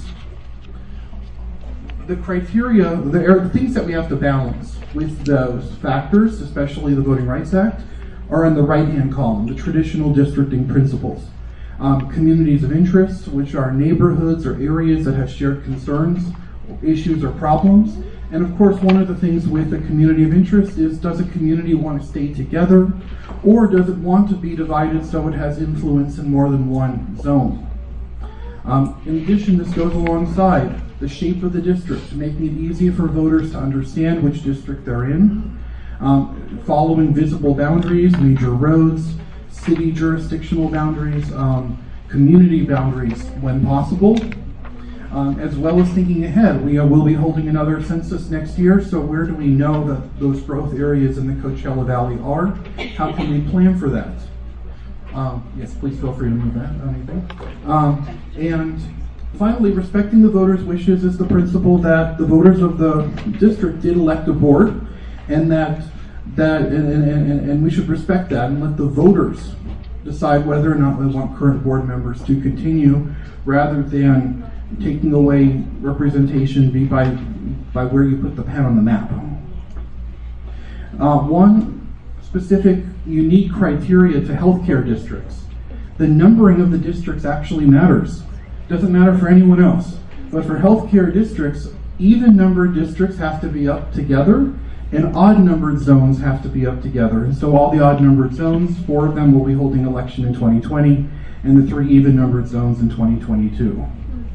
The criteria, the things that we have to balance with those factors, especially the Voting Rights Act, are in the right-hand column, the traditional districting principles. Communities of interest, which are neighborhoods or areas that have shared concerns, issues, or problems. And of course, one of the things with a community of interest is, does a community want to stay together, or does it want to be divided so it has influence in more than one zone? In addition, this goes alongside the shape of the district, making it easy for voters to understand which district they're in, following visible boundaries, major roads, city jurisdictional boundaries, community boundaries when possible, as well as thinking ahead. We will be holding another census next year, so where do we know that those growth areas in the Coachella Valley are? How can we plan for that? Yes, please feel free to move that on anything. And finally, respecting the voters' wishes is the principle that the voters of the district did elect a board, and and we should respect that and let the voters decide whether or not we want current board members to continue, rather than taking away representation by where you put the pen on the map. One specific, unique criteria to healthcare districts. The numbering of the districts actually matters. Doesn't matter for anyone else. But for healthcare districts, even numbered districts have to be up together, and odd numbered zones have to be up together. And so all the odd numbered zones, 4 of them will be holding election in 2020, and the 3 even numbered zones in 2022.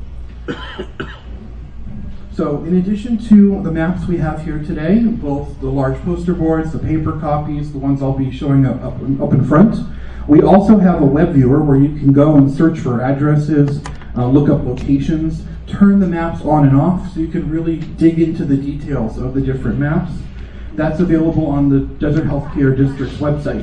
So in addition to the maps we have here today, both the large poster boards, the paper copies, the ones I'll be showing up in front, we also have a web viewer where you can go and search for addresses, look up locations, turn the maps on and off so you can really dig into the details of the different maps. That's available on the Desert Healthcare District's website,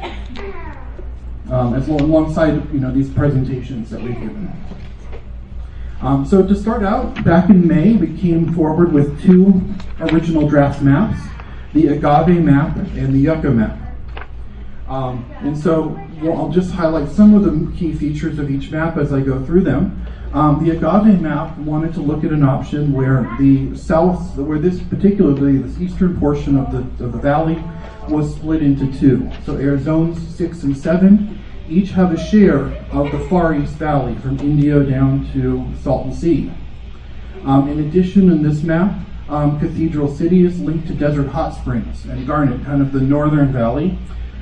alongside these presentations that we've given. So to start out, back in May, we came forward with 2 original draft maps, the Agave map and the Yucca map. And so I'll just highlight some of the key features of each map as I go through them. The Agave map wanted to look at an option where this eastern portion of the valley was split into 2. So air zones 6 and 7 each have a share of the Far East Valley from Indio down to Salton Sea. In addition, in this map, Cathedral City is linked to Desert Hot Springs and Garnet, kind of the northern valley.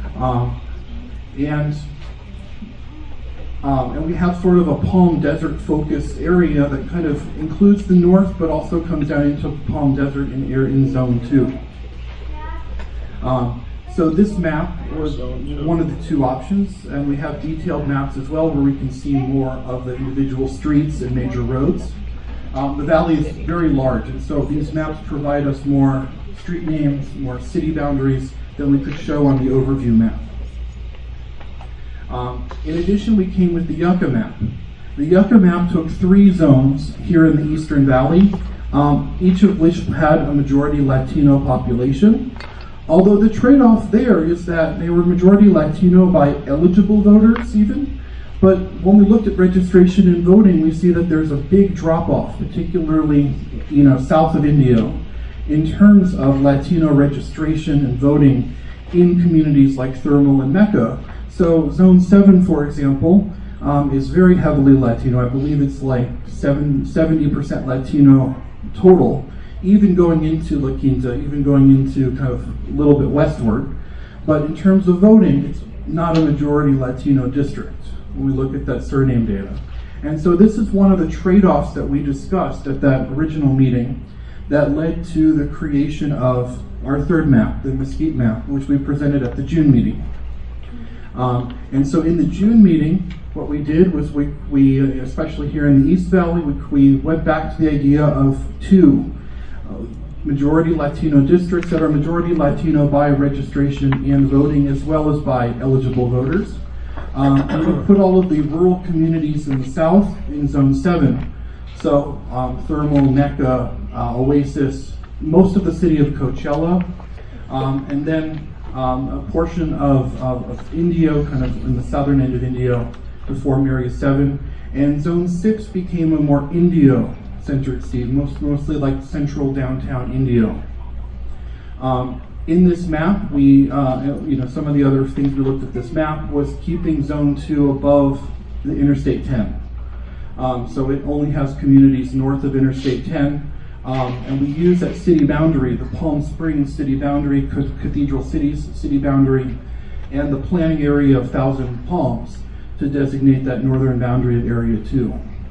And we have sort of a Palm Desert focus area that kind of includes the north, but also comes down into Palm Desert and in Zone 2. So this map was one of the 2 options, and we have detailed maps as well where we can see more of the individual streets and major roads. The valley is very large, and so these maps provide us more street names, more city boundaries than we could show on the overview map. In addition, we came with the Yucca map. The Yucca map took 3 zones here in the Eastern Valley, each of which had a majority Latino population. Although the trade-off there is that they were majority Latino by eligible voters even, but when we looked at registration and voting, we see that there's a big drop-off, particularly south of Indio, in terms of Latino registration and voting in communities like Thermal and Mecca. So Zone 7, for example, is very heavily Latino. I believe it's like 70% Latino total, even going into La Quinta, even going into kind of a little bit westward. But in terms of voting, it's not a majority Latino district when we look at that surname data. And so this is one of the trade-offs that we discussed at that original meeting that led to the creation of our 3rd map, the Mesquite map, which we presented at the June meeting. And so in the June meeting, what we did was we especially here in the East Valley, we went back to the idea of 2 majority Latino districts that are majority Latino by registration and voting, as well as by eligible voters. And we put all of the rural communities in the south in Zone 7. So Thermal, Mecca, Oasis, most of the city of Coachella, and then a portion of Indio, kind of in the southern end of Indio, before Area 7. And Zone 6 became a more Indio-centric seat, mostly like central downtown Indio. In this map, we, some of the other things we looked at this map was keeping Zone 2 above the Interstate 10. So it only has communities north of Interstate 10. And we use that city boundary, the Palm Springs city boundary, Cathedral City's city boundary, and the planning area of Thousand Palms to designate that northern boundary of Area 2.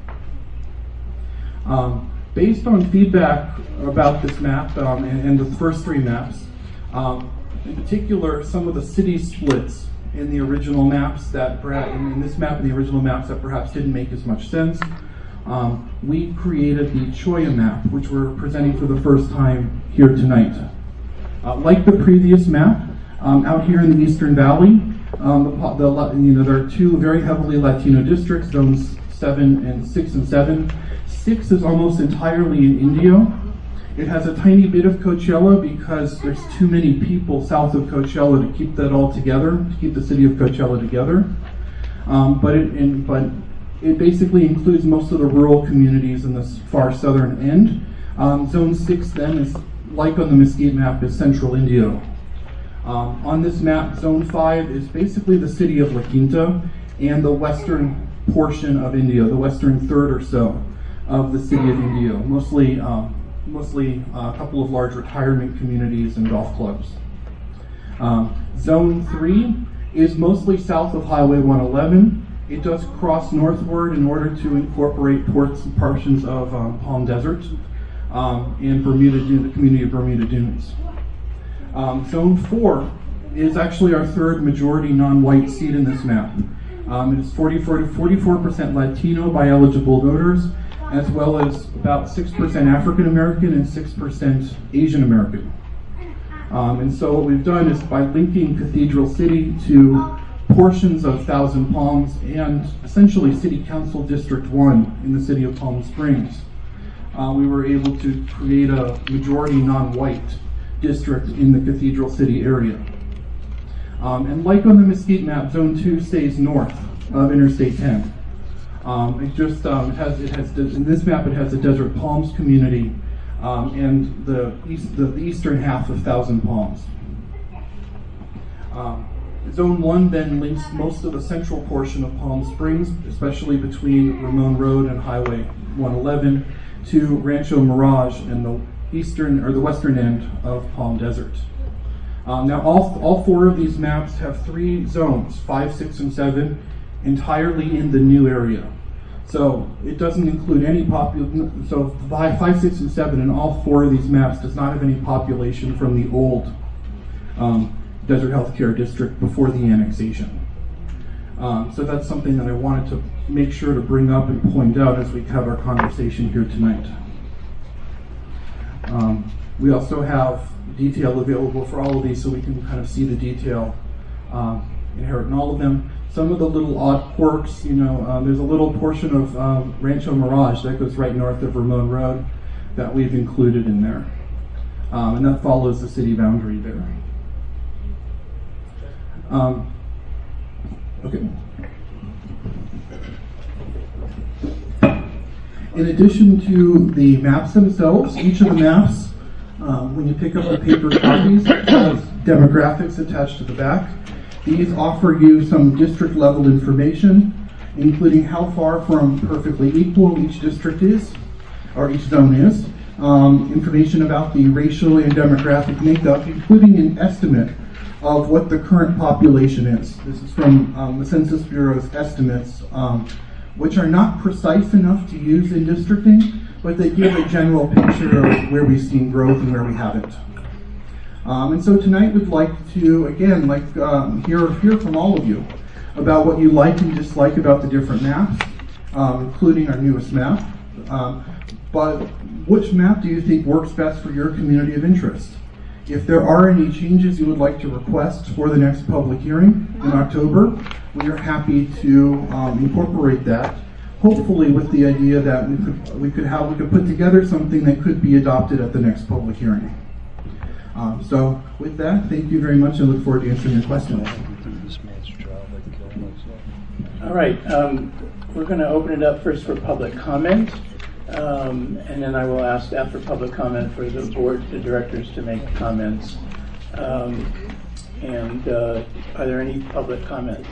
Based on feedback about this map and the first 3 maps, in particular, some of the city splits in the original maps that in this map and the original maps that perhaps didn't make as much sense, we created the Cholla map, which we're presenting for the first time here tonight. Like the previous map, out here in the Eastern Valley, there are 2 very heavily Latino districts, zones 6 and 7. 6 is almost entirely in Indio. It has a tiny bit of Coachella because there's too many people south of Coachella to keep that all together, to keep the city of Coachella together. But it basically includes most of the rural communities in the far southern end. Zone 6 then is, like on the Mesquite map, is central Indio. On this map, Zone 5 is basically the city of La Quinta and the western portion of Indio, the western third or so of the city of Indio, mostly a couple of large retirement communities and golf clubs. Zone 3 is mostly south of Highway 111. It does cross northward in order to incorporate portions of Palm Desert and the community of Bermuda Dunes. Zone 4 is actually our third majority non-white seat in this map. It is 44% Latino by eligible voters, as well as about 6% African American and 6% Asian American. And so what we've done is by linking Cathedral City to portions of Thousand Palms and essentially City Council District 1 in the city of Palm Springs, we were able to create a majority non-white district in the Cathedral City area. And like on the Mesquite map, Zone 2 stays north of Interstate 10. In this map it has the Desert Palms community and the eastern half of Thousand Palms. Zone 1 then links most of the central portion of Palm Springs, especially between Ramon Road and Highway 111, to Rancho Mirage in the western end of Palm Desert. Now all four of these maps have three zones, 5, 6, and 7, entirely in the new area. So it doesn't include any population. So 5, 6, and 7 in all four of these maps does not have any population from the old Desert Healthcare District before the annexation. So that's something that I wanted to make sure to bring up and point out as we have our conversation here tonight. We also have detail available for all of these so we can kind of see the detail inherent in all of them. Some of the little odd quirks, there's a little portion of Rancho Mirage that goes right north of Ramon Road that we've included in there. And that follows the city boundary there. Okay. In addition to the maps themselves, each of the maps, when you pick up the paper copies, has demographics attached to the back. These offer you some district level information, including how far from perfectly equal each district is, or each zone is, information about the racial and demographic makeup, including an estimate of what the current population is. This is from the Census Bureau's estimates, which are not precise enough to use in districting, but they give a general picture of where we've seen growth and where we haven't. And so tonight we'd like to, again, hear from all of you about what you like and dislike about the different maps, including our newest map. But which map do you think works best for your community of interest? If there are any changes you would like to request for the next public hearing in October, we are happy to incorporate that, hopefully with the idea that we could put together something that could be adopted at the next public hearing. So with that, thank you very much and look forward to answering your questions. All right, we're going to open it up first for public comment, and then I will ask after public comment for the board, the directors to make comments. Are there any public comments?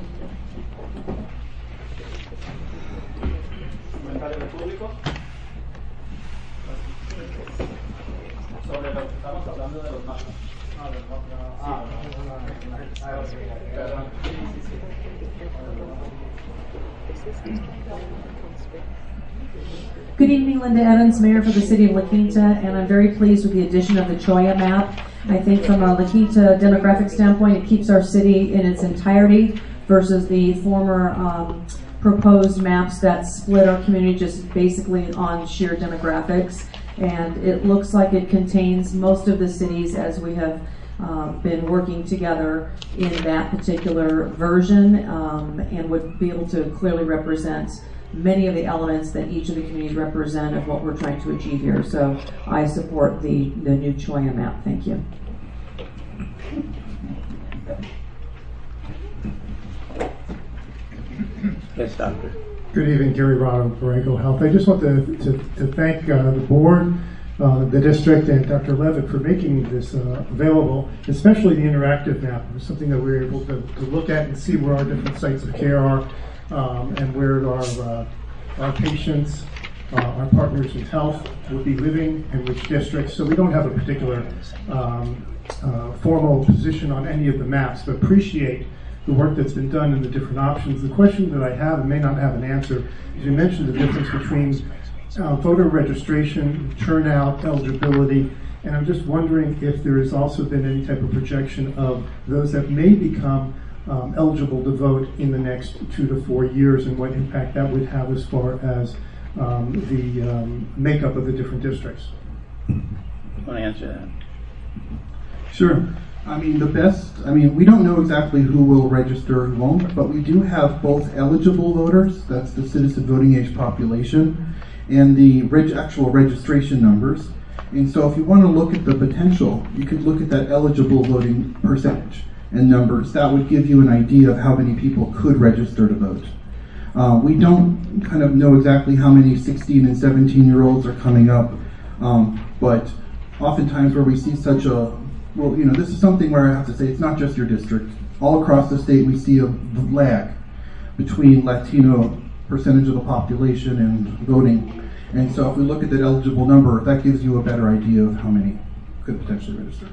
Good evening, Linda Evans, Mayor for the City of La Quinta, and I'm very pleased with the addition of the Cholla map. I think from a La Quinta demographic standpoint, it keeps our city in its entirety versus the former proposed maps that split our community just basically on sheer demographics. And it looks like it contains most of the cities as we have been working together in that particular version, and would be able to clearly represent many of the elements that each of the communities represent of what we're trying to achieve here. So I support the new Cholla map. Thank you. Yes, Doctor. Good evening, Gary Rado, Parenco Health. I just want to thank the board the district and Dr. Levitt for making this available, especially the interactive map. It was something that we were able to look at and see where our different sites of care are and where our patients, our partners in health will be living and which districts. So we don't have a particular formal position on any of the maps, but appreciate the work that's been done and the different options. The question that I have and may not have an answer is you mentioned the difference between voter registration, turnout, eligibility, and I'm just wondering if there has also been any type of projection of those that may become eligible to vote in the next 2 to 4 years and what impact that would have as far as the makeup of the different districts. Want to answer that? Sure. We don't know exactly who will register and won't, but we do have both eligible voters, that's the citizen voting age population, and the actual registration numbers. And so if you want to look at the potential, you could look at that eligible voting percentage and numbers. That would give you an idea of how many people could register to vote. We don't kind of know exactly how many 16 and 17-year-olds are coming up, but oftentimes where we see such a this is something where I have to say it's not just your district. All across the state we see a lag between Latino percentage of the population and voting. And so if we look at that eligible number, that gives you a better idea of how many could potentially register.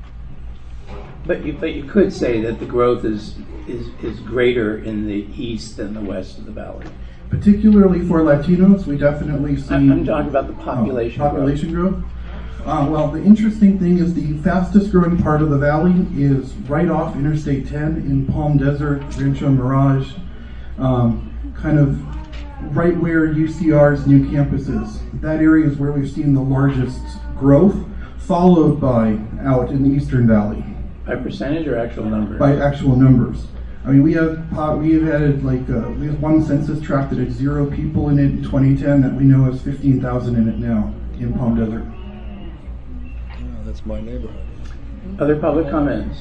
But you could say that the growth is greater in the east than the west of the valley. Particularly for Latinos, we definitely see... I'm talking about the population growth. Well, the interesting thing is the fastest growing part of the valley is right off Interstate 10 in Palm Desert, Rancho Mirage, kind of right where UCR's new campus is. That area is where we've seen the largest growth, followed by out in the Eastern Valley. By percentage or actual numbers? By actual numbers. We have added we have one census tract that had 0 people in it in 2010 that we know has 15,000 in it now in Palm Desert. That's my neighborhood. Other public comments?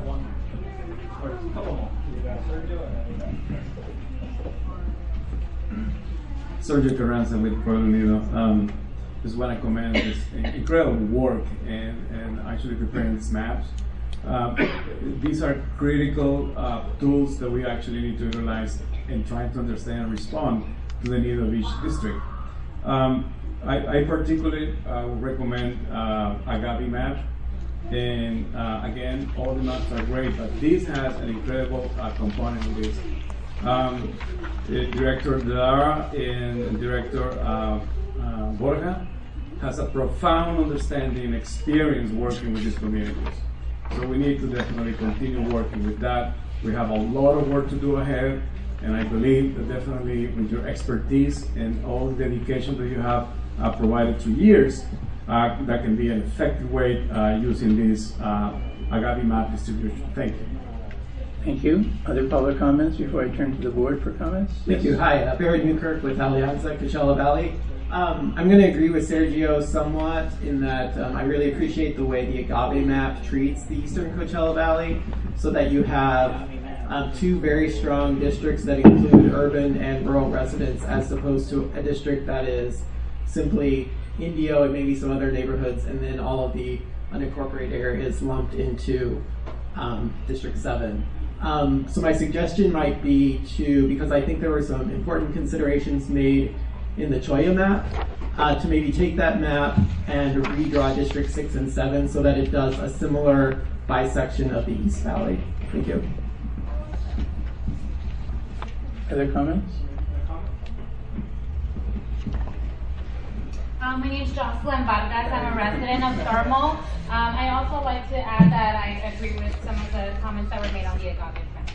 Sergio Carranza with Pueblo Unido. Just want to commend this incredible work and actually preparing these maps. These are critical tools that we actually need to utilize in trying to understand and respond to the need of each district. I particularly would recommend Agave map, and again, all the maps are great, but this has an incredible component in this. Director Lara and Director Borja has a profound understanding and experience working with these communities. So we need to definitely continue working with that. We have a lot of work to do ahead, and I believe that definitely with your expertise and all the dedication that you have provided through years, that can be an effective way using this Agave map distribution. Thank you. Thank you. Other public comments before I turn to the board for comments? Thank you. Hi, Barry Newkirk with Alianza Coachella Valley. I'm going to agree with Sergio somewhat in that I really appreciate the way the Agave map treats the Eastern Coachella Valley, so that you have 2 very strong districts that include urban and rural residents, as opposed to a district that is simply Indio and maybe some other neighborhoods, and then all of the unincorporated areas lumped into District 7. So my suggestion might be because I think there were some important considerations made in the Cholla map, to maybe take that map and redraw District 6 and 7 so that it does a similar bisection of the East Valley. Thank you. Other comments? My name is Jocelyn Vargas. I'm a resident of Thermal. I also like to add that I agree with some of the comments that were made on the Agave map.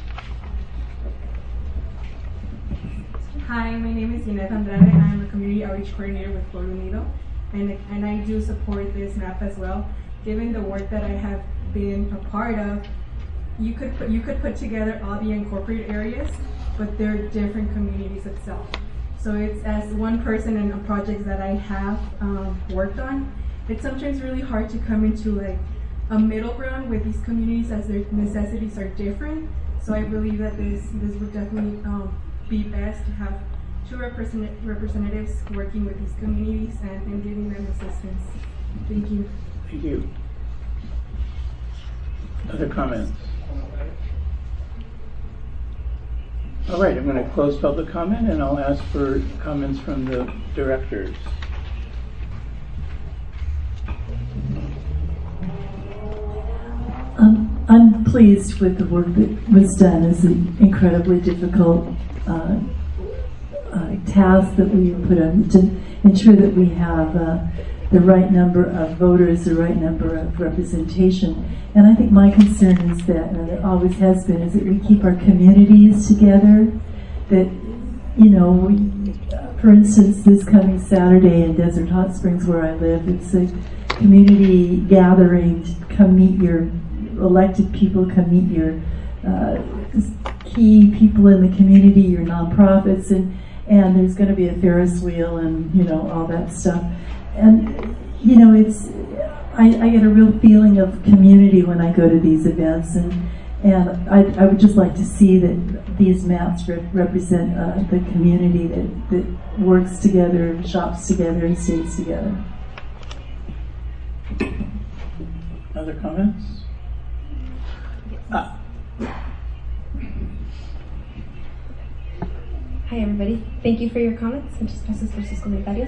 Hi, my name is Inés Andrade. I'm a community outreach coordinator with Pueblo Unido, and I do support this map as well. Given the work that I have been a part of, you could put together all the incorporated areas, but they're different communities itself. So it's, as one person in a project that I have worked on, it's sometimes really hard to come into like a middle ground with these communities as their necessities are different. So I believe that this would definitely be best to have 2 representatives working with these communities and giving them assistance. Thank you. Thank you. Other comments? All right, I'm going to close public comment and I'll ask for comments from the directors. I'm pleased with the work that was done. It's an incredibly difficult task that we were put on to ensure that we have the right number of voters, the right number of representation. And I think my concern is that, and it always has been, is that we keep our communities together. That, you know, for instance, this coming Saturday in Desert Hot Springs where I live, it's a community gathering. Come meet your elected people, come meet your key people in the community, your nonprofits, and there's going to be a Ferris wheel and, you know, all that stuff. And, you know, it's, I get a real feeling of community when I go to these events, and I would just like to see that these maps represent the community that works together, shops together, and stays together. Other comments? Hi everybody, thank you for your comments. Muchas gracias por sus comentarios.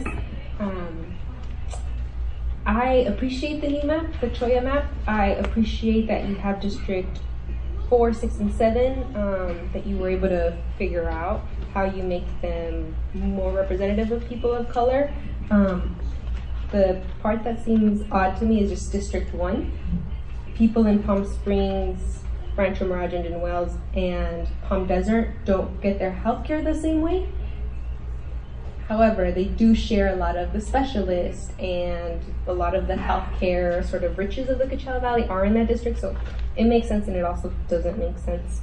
I appreciate the new map, the Cholla map. I appreciate that you have District 4, 6, and 7, that you were able to figure out how you make them more representative of people of color. The part that seems odd to me is just District 1. People in Palm Springs, Rancho Mirage, Indian Wells, and Palm Desert don't get their healthcare the same way. However, they do share a lot of the specialists, and a lot of the healthcare sort of riches of the Coachella Valley are in that district, so it makes sense and it also doesn't make sense.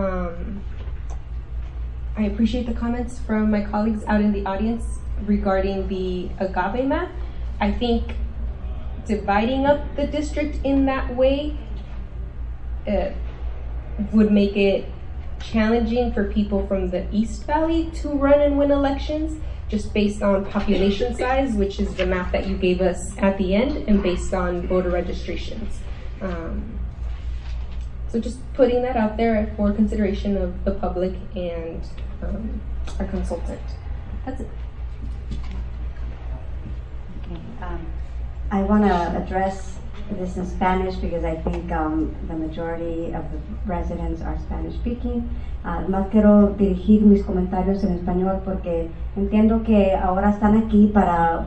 I appreciate the comments from my colleagues out in the audience regarding the agave map. I think dividing up the district in that way would make it challenging for people from the East Valley to run and win elections, just based on population size, which is the map that you gave us at the end, and based on voter registrations. So just putting that out there for consideration of the public and our consultant. That's it. Okay, I want to address this in Spanish because I think the majority of the residents are Spanish speaking. Más quiero dirigir mis comentarios en español porque entiendo que ahora están aquí para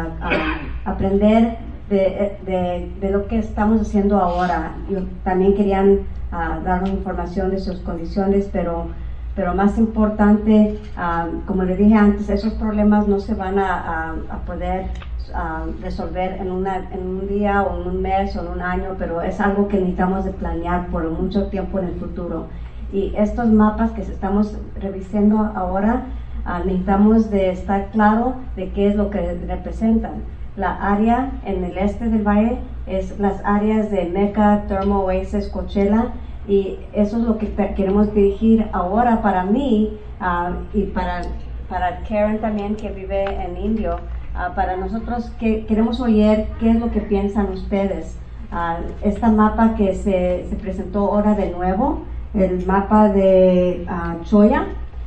aprender de lo que estamos haciendo ahora. Yo también querían darnos información de sus condiciones, pero más importante, como le dije antes, esos problemas no se van a poder resolver en un día o en un mes o en un año, pero es algo que necesitamos de planear por mucho tiempo en el futuro. Y estos mapas que estamos revisando ahora, necesitamos de estar claro de qué es lo que representan. La área en el este del valle es las áreas de Mecca, Thermal Oasis, Coachella, y eso es lo que queremos dirigir ahora para mí y para Karen también, que vive en Indio. Para nosotros que queremos oír qué es lo que piensan ustedes. Esta mapa que se presentó ahora de nuevo, el mapa de Cholla,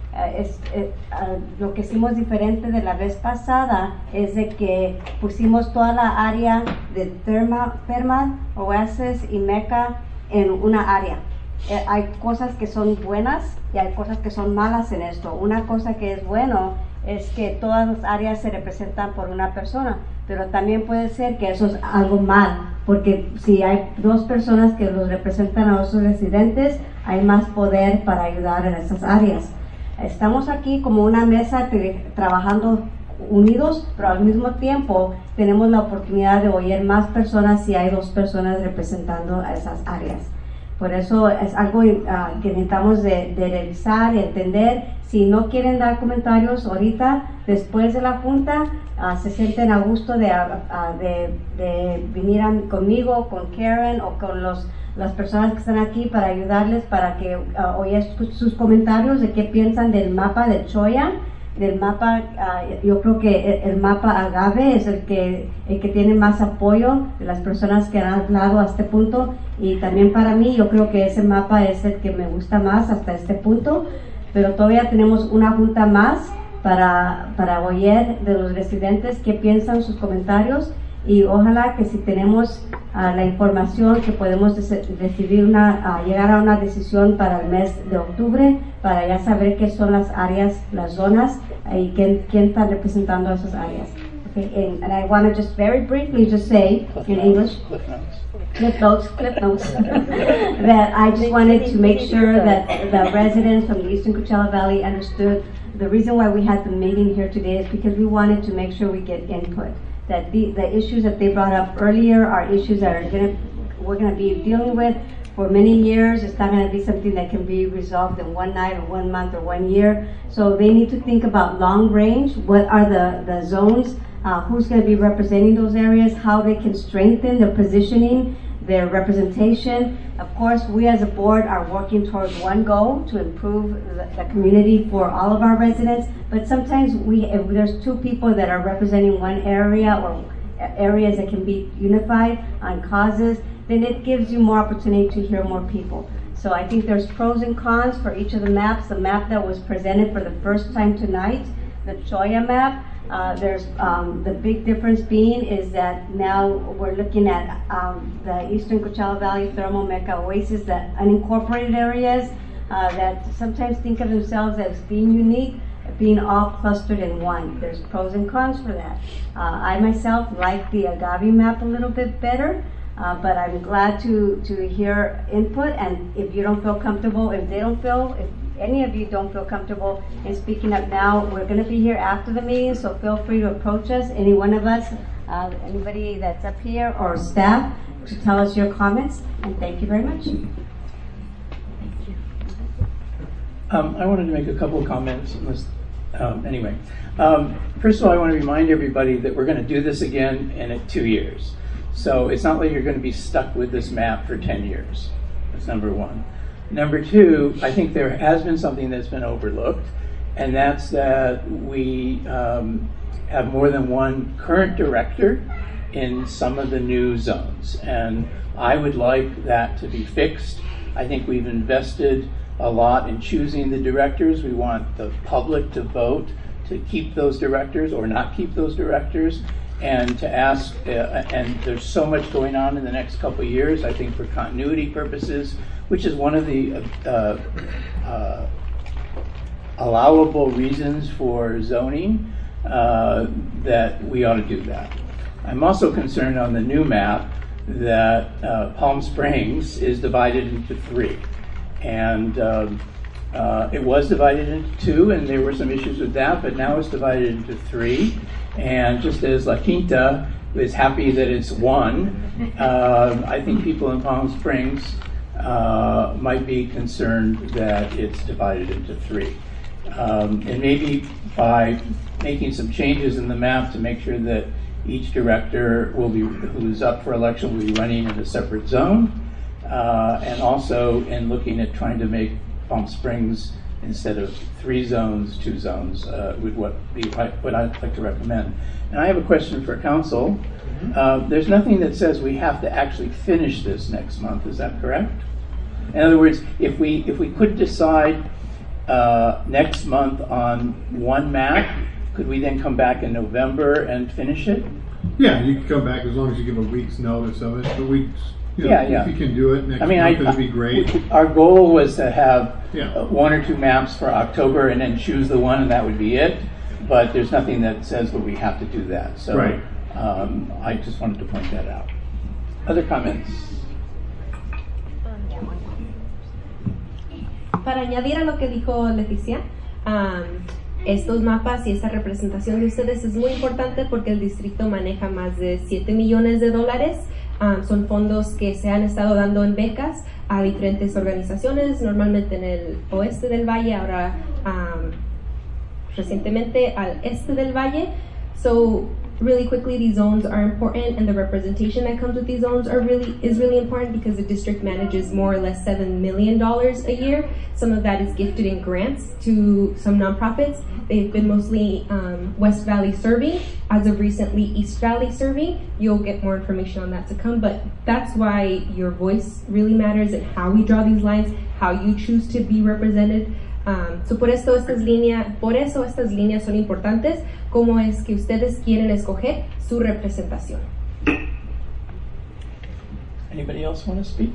lo que hicimos diferente de la vez pasada es de que pusimos toda la área de Thermal, Oasis y Mecca en una área. Hay cosas que son buenas y hay cosas que son malas en esto. Una cosa que es bueno es que todas las áreas se representan por una persona, pero también puede ser que eso es algo mal, porque si hay dos personas que los representan a los residentes, hay más poder para ayudar en esas áreas. Estamos aquí como una mesa trabajando unidos, pero al mismo tiempo tenemos la oportunidad de oír más personas si hay dos personas representando a esas áreas. Por eso es algo que necesitamos de revisar y entender. Si no quieren dar comentarios ahorita, después de la junta, se sienten a gusto de venir conmigo, con Karen o con las personas que están aquí para ayudarles, para que oír sus comentarios de qué piensan del mapa de Cholla. del mapa, yo creo que el mapa agave es el que tiene más apoyo de las personas que han hablado a este punto, y también para mí yo creo que ese mapa es el que me gusta más hasta este punto, pero todavía tenemos una junta más para oír de los residentes qué piensan, sus comentarios, y ojalá que si tenemos la información que podemos decidir llegar a una decisión para el mes de octubre, para ya saber qué son las áreas, las zonas, y quién está representando esas áreas. Okay, and I want to just very briefly just say in English, clip notes, that I just wanted to make sure that the residents from the Eastern Coachella Valley understood the reason why we had the meeting here today is because we wanted to make sure we get input. That the issues that they brought up earlier are issues that we're going to be dealing with for many years. It's not going to be something that can be resolved in one night or 1 month or 1 year. So they need to think about long range. What are the zones? Who's going to be representing those areas? How they can strengthen their positioning, their representation. Of course, we as a board are working towards one goal, to improve the community for all of our residents. But sometimes if there's two people that are representing one area or areas that can be unified on causes, then it gives you more opportunity to hear more people. So I think there's pros and cons for each of the maps. The map that was presented for the first time tonight, the Cholla map, there's the big difference being is that now we're looking at the Eastern Coachella Valley Thermal Mecca Oasis, the unincorporated areas that sometimes think of themselves as being unique, being all clustered in one. There's pros and cons for that. I myself like the Agave map a little bit better, but I'm glad to hear input, and if you don't feel comfortable, if any of you don't feel comfortable in speaking up now, we're going to be here after the meeting, so feel free to approach us, any one of us, anybody that's up here or staff, to tell us your comments, and thank you very much. I wanted to make a couple of comments. Anyway, first of all, I want to remind everybody that we're going to do this again in 2 years. So it's not like you're going to be stuck with this map for 10 years. That's number one. Number two, I think there has been something that's been overlooked, and that's that we have more than one current director in some of the new zones. And I would like that to be fixed. I think we've invested a lot in choosing the directors. We want the public to vote to keep those directors or not keep those directors, and to ask, and there's so much going on in the next couple of years, I think for continuity purposes, which is one of the allowable reasons for zoning, that we ought to do that. I'm also concerned on the new map that Palm Springs is divided into 3. And it was divided into 2, and there were some issues with that, but now it's divided into 3. And just as La Quinta is happy that it's 1, I think people in Palm Springs might be concerned that it's divided into 3. And maybe by making some changes in the map to make sure that each director who's up for election will be running in a separate zone, and also in looking at trying to make Palm Springs, instead of 3 zones, 2 zones, would what I'd like to recommend. And I have a question for council. There's nothing that says we have to actually finish this next month. Is that correct? In other words, if we could decide next month on one map, could we then come back in November and finish it? Yeah, you can come back as long as you give a week's notice of it. But if you can do it next month, it'd be great. Our goal was to have 1 or 2 maps for October and then choose the one, and that would be it. But there's nothing that says that we have to do that. So I just wanted to point that out. Other comments? Para añadir a lo que dijo Leticia, estos mapas y esta representación de ustedes es muy importante porque el distrito maneja más de $7 millones. Son fondos que se han estado dando en becas a diferentes organizaciones, normalmente en el oeste del valle, ahora recientemente al este del valle. So really quickly, these zones are important, and the representation that comes with these zones is really important because the district manages more or less $7 million a year. Some of that is gifted in grants to some nonprofits. They've been mostly West Valley serving. As of recently, East Valley serving. You'll get more information on that to come, but that's why your voice really matters and how we draw these lines, how you choose to be represented. So por eso estas líneas son importantes, como es que ustedes quieren escoger su representación. Anybody else want to speak?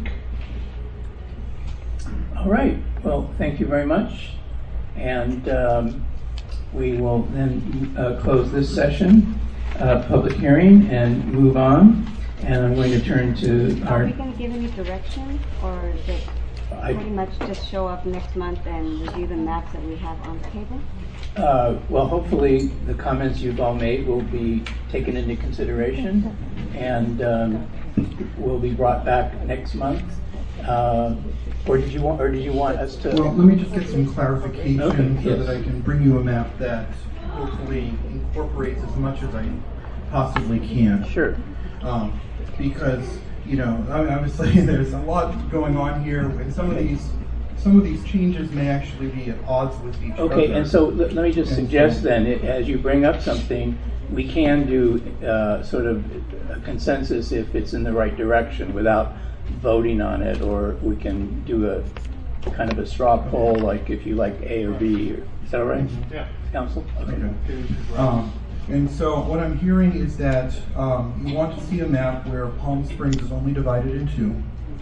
All right. Well, thank you very much. And we will then close this session, public hearing, and move on. And I'm going to turn to Are we going to give any direction, or is it pretty much just show up next month and review the maps that we have on the table? Well, hopefully the comments you've all made will be taken into consideration and will be brought back next month. Or did you want us to? Well, let me just get some clarification so that I can bring you a map that hopefully incorporates as much as I possibly can. Sure. Because obviously there's a lot going on here, and some of these changes may actually be at odds with each other. Okay, and so let me just suggest then, as you bring up something, we can do sort of a consensus if it's in the right direction without voting on it, or we can do a kind of a straw poll, like if you like A or B. Is that all right? Yeah. Council? Okay. And so what I'm hearing is that you want to see a map where Palm Springs is only divided in two.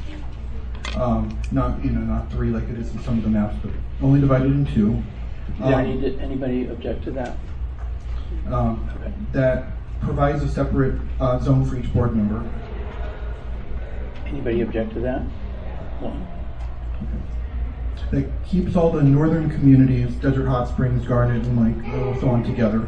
Not three like it is in some of the maps, but only divided in two. Did anybody object to that? That provides a separate zone for each board member. Anybody object to that? One. That keeps all the northern communities, Desert Hot Springs, Garnet, and Lake, so on together.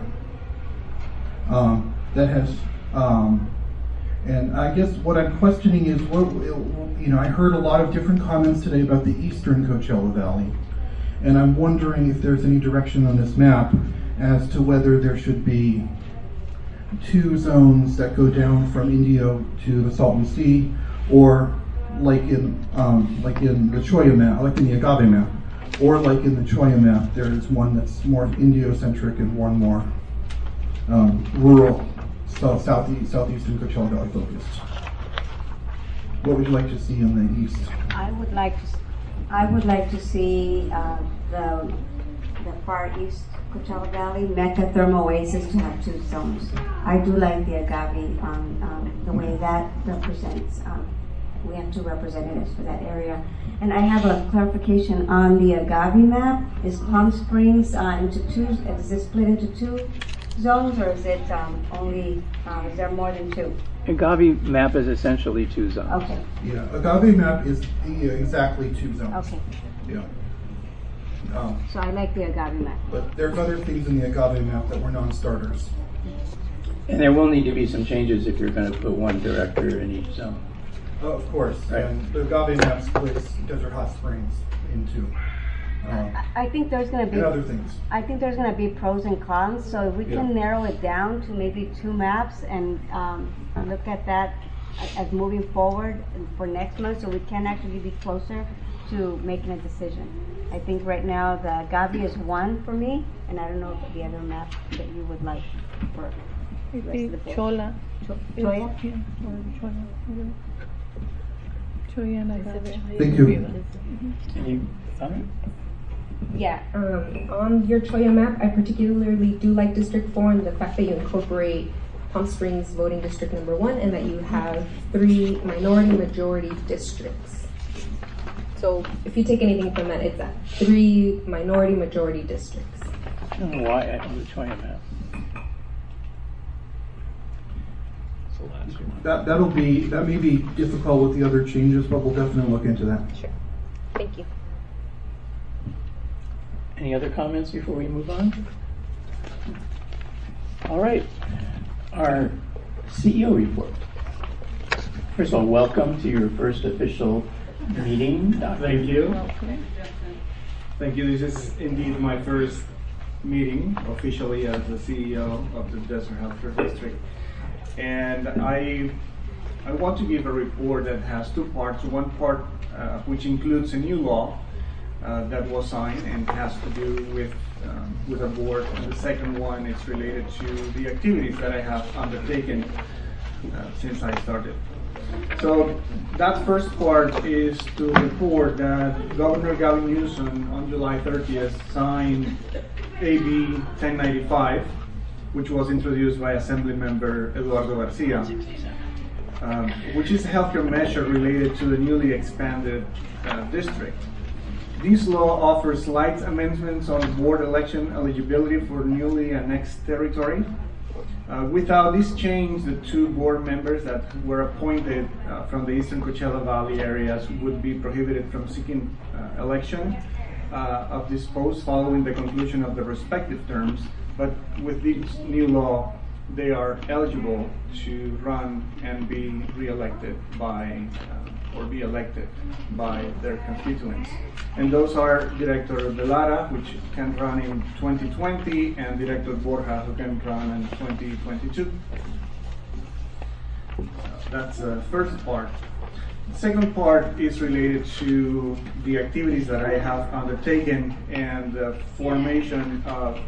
That has, and I guess what I'm questioning is, I heard a lot of different comments today about the eastern Coachella Valley, and I'm wondering if there's any direction on this map as to whether there should be two zones that go down from Indio to the Salton Sea, or like in the Cholla map, like in the Agave map, or like in the Cholla map, there is one that's more Indio-centric and one more rural, southeastern Coachella Valley focused. What would you like to see in the east? I would like to see the far east Coachella Valley, Mecca Thermal Oasis, to have two zones. I do like the Agave, the way that represents. We have two representatives for that area. And I have a clarification on the Agave map. Is Palm Springs into two? Is it split into two zones, or is it only? Is there more than two? Agave map is essentially two zones. Okay. Yeah, Agave map is exactly two zones. Okay. Yeah. So I like the Agave map. But there's other things in the Agave map that were non-starters. And there will need to be some changes if you're going to put one director in each zone. Of course. Right. And the Agave map splits Desert Hot Springs into. I think there's going to be and other things. I think there's going to be pros and cons. So if we can narrow it down to maybe two maps and look at that as moving forward for next month, so we can actually be closer to making a decision. I think right now the Agave is one for me, and I don't know if the other map that you would like for the rest of the board. Cholla. Cholla? Cholla and Agave. Thank you. Any comment? Yeah, on your Cholla map, I particularly do like District 4 and the fact that you incorporate Palm Springs voting district number 1 and that you have 3 minority-majority districts. So if you take anything from that, it's that 3 minority-majority districts. I don't know why I have the Cholla map. That may be difficult with the other changes, but we'll definitely look into that. Sure. Thank you. Any other comments before we move on? All right. Our CEO report. First of all, welcome to your first official meeting, Dr. Thank you. Thank you. This is indeed my first meeting officially as the CEO of the Desert Healthcare District. And I want to give a report that has two parts. One part which includes a new law that was signed and has to do with a board, and the second one is related to the activities that I have undertaken since I started. So that first part is to report that Governor Gavin Newsom on July 30th signed AB 1095, which was introduced by Assembly Member Eduardo Garcia, which is a healthcare measure related to the newly expanded district. This law offers slight amendments on board election eligibility for newly annexed territory. Without this change, the two board members that were appointed from the Eastern Coachella Valley areas would be prohibited from seeking election of this post following the conclusion of the respective terms. But with this new law, they are eligible to run and be re-elected by or be elected by their constituents. And those are Director Velara, which can run in 2020, and Director Borja, who can run in 2022. That's the first part. The second part is related to the activities that I have undertaken and the formation of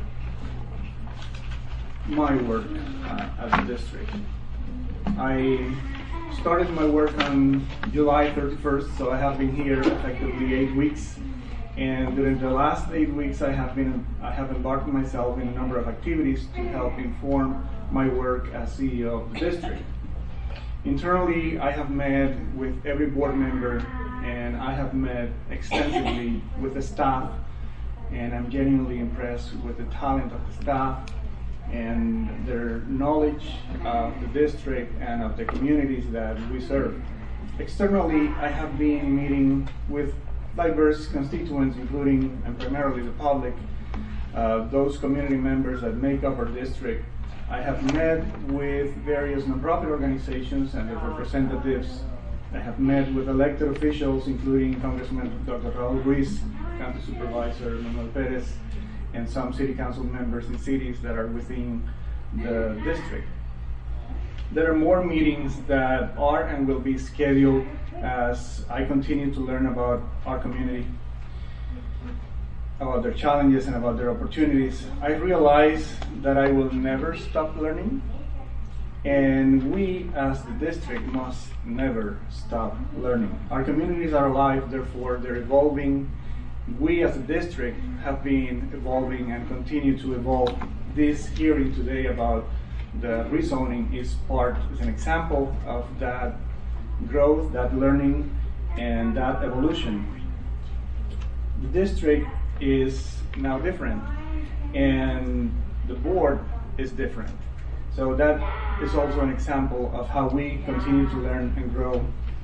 my work as a district. I started my work on July 31st, so I have been here effectively 8 weeks. And during the last 8 weeks, I have embarked myself in a number of activities to help inform my work as CEO of the district. Internally, I have met with every board member, and I have met extensively with the staff, and I'm genuinely impressed with the talent of the staff and their knowledge of the district and of the communities that we serve. Externally, I have been meeting with diverse constituents, including and primarily the public, those community members that make up our district. I have met with various nonprofit organizations and their representatives. I have met with elected officials, including Congressman Dr. Raul Ruiz, County Supervisor Manuel Perez, and some city council members in cities that are within the district. There are more meetings that are and will be scheduled as I continue to learn about our community, about their challenges and about their opportunities. I realize that I will never stop learning, and we as the district must never stop learning. Our communities are alive, therefore they're evolving. We as a district have been evolving and continue to evolve. This hearing today about the rezoning is an example of that growth, that learning, and that evolution. The district is now different, and the board is different. So that is also an example of how we continue to learn and grow.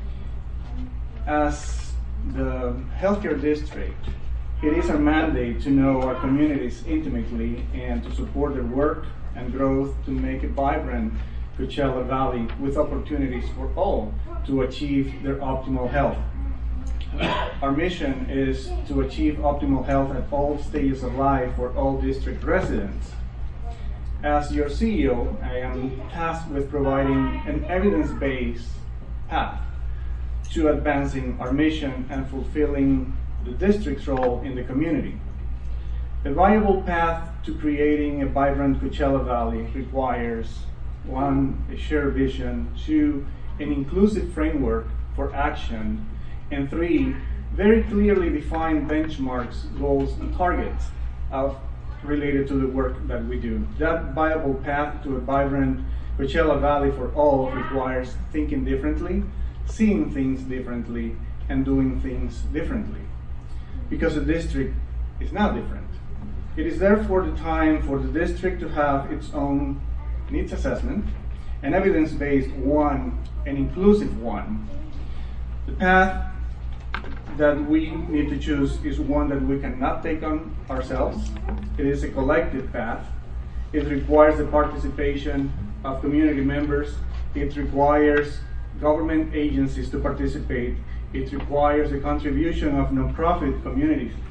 As the healthcare district, it is our mandate to know our communities intimately and to support their work and growth to make a vibrant Coachella Valley with opportunities for all to achieve their optimal health. Our mission is to achieve optimal health at all stages of life for all district residents. As your CEO, I am tasked with providing an evidence-based path to advancing our mission and fulfilling the district's role in the community. A viable path to creating a vibrant Coachella Valley requires 1, a shared vision, 2, an inclusive framework for action, and 3, very clearly defined benchmarks, goals, and targets related to the work that we do. That viable path to a vibrant Coachella Valley for all requires thinking differently, seeing things differently, and doing things differently. Because the district is now different. It is therefore the time for the district to have its own needs assessment, an evidence-based one, an inclusive one. The path that we need to choose is one that we cannot take on ourselves. It is a collective path. It requires the participation of community members. It requires government agencies to participate. It requires the contribution of nonprofit communities.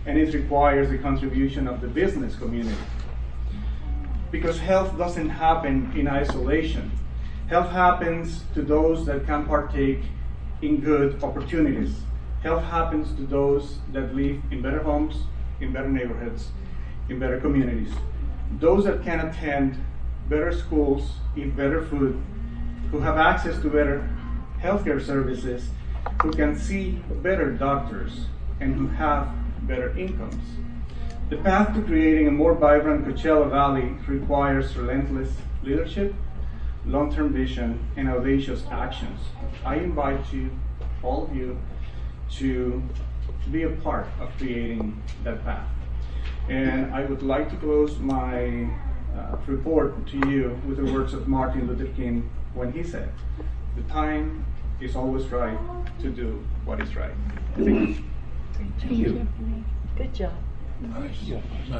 and it requires the contribution of the business community. Because health doesn't happen in isolation. Health happens to those that can partake in good opportunities. Health happens to those that live in better homes, in better neighborhoods, in better communities. Those that can attend better schools, eat better food, who have access to better healthcare services, who can see better doctors, and who have better incomes. The path to creating a more vibrant Coachella Valley requires relentless leadership, long-term vision, and audacious actions. I invite you, all of you, to be a part of creating that path. And I would like to close my report to you with the words of Martin Luther King when he said, "The time is always right to do what is right." Thank you. Thank you. Good job. Nice.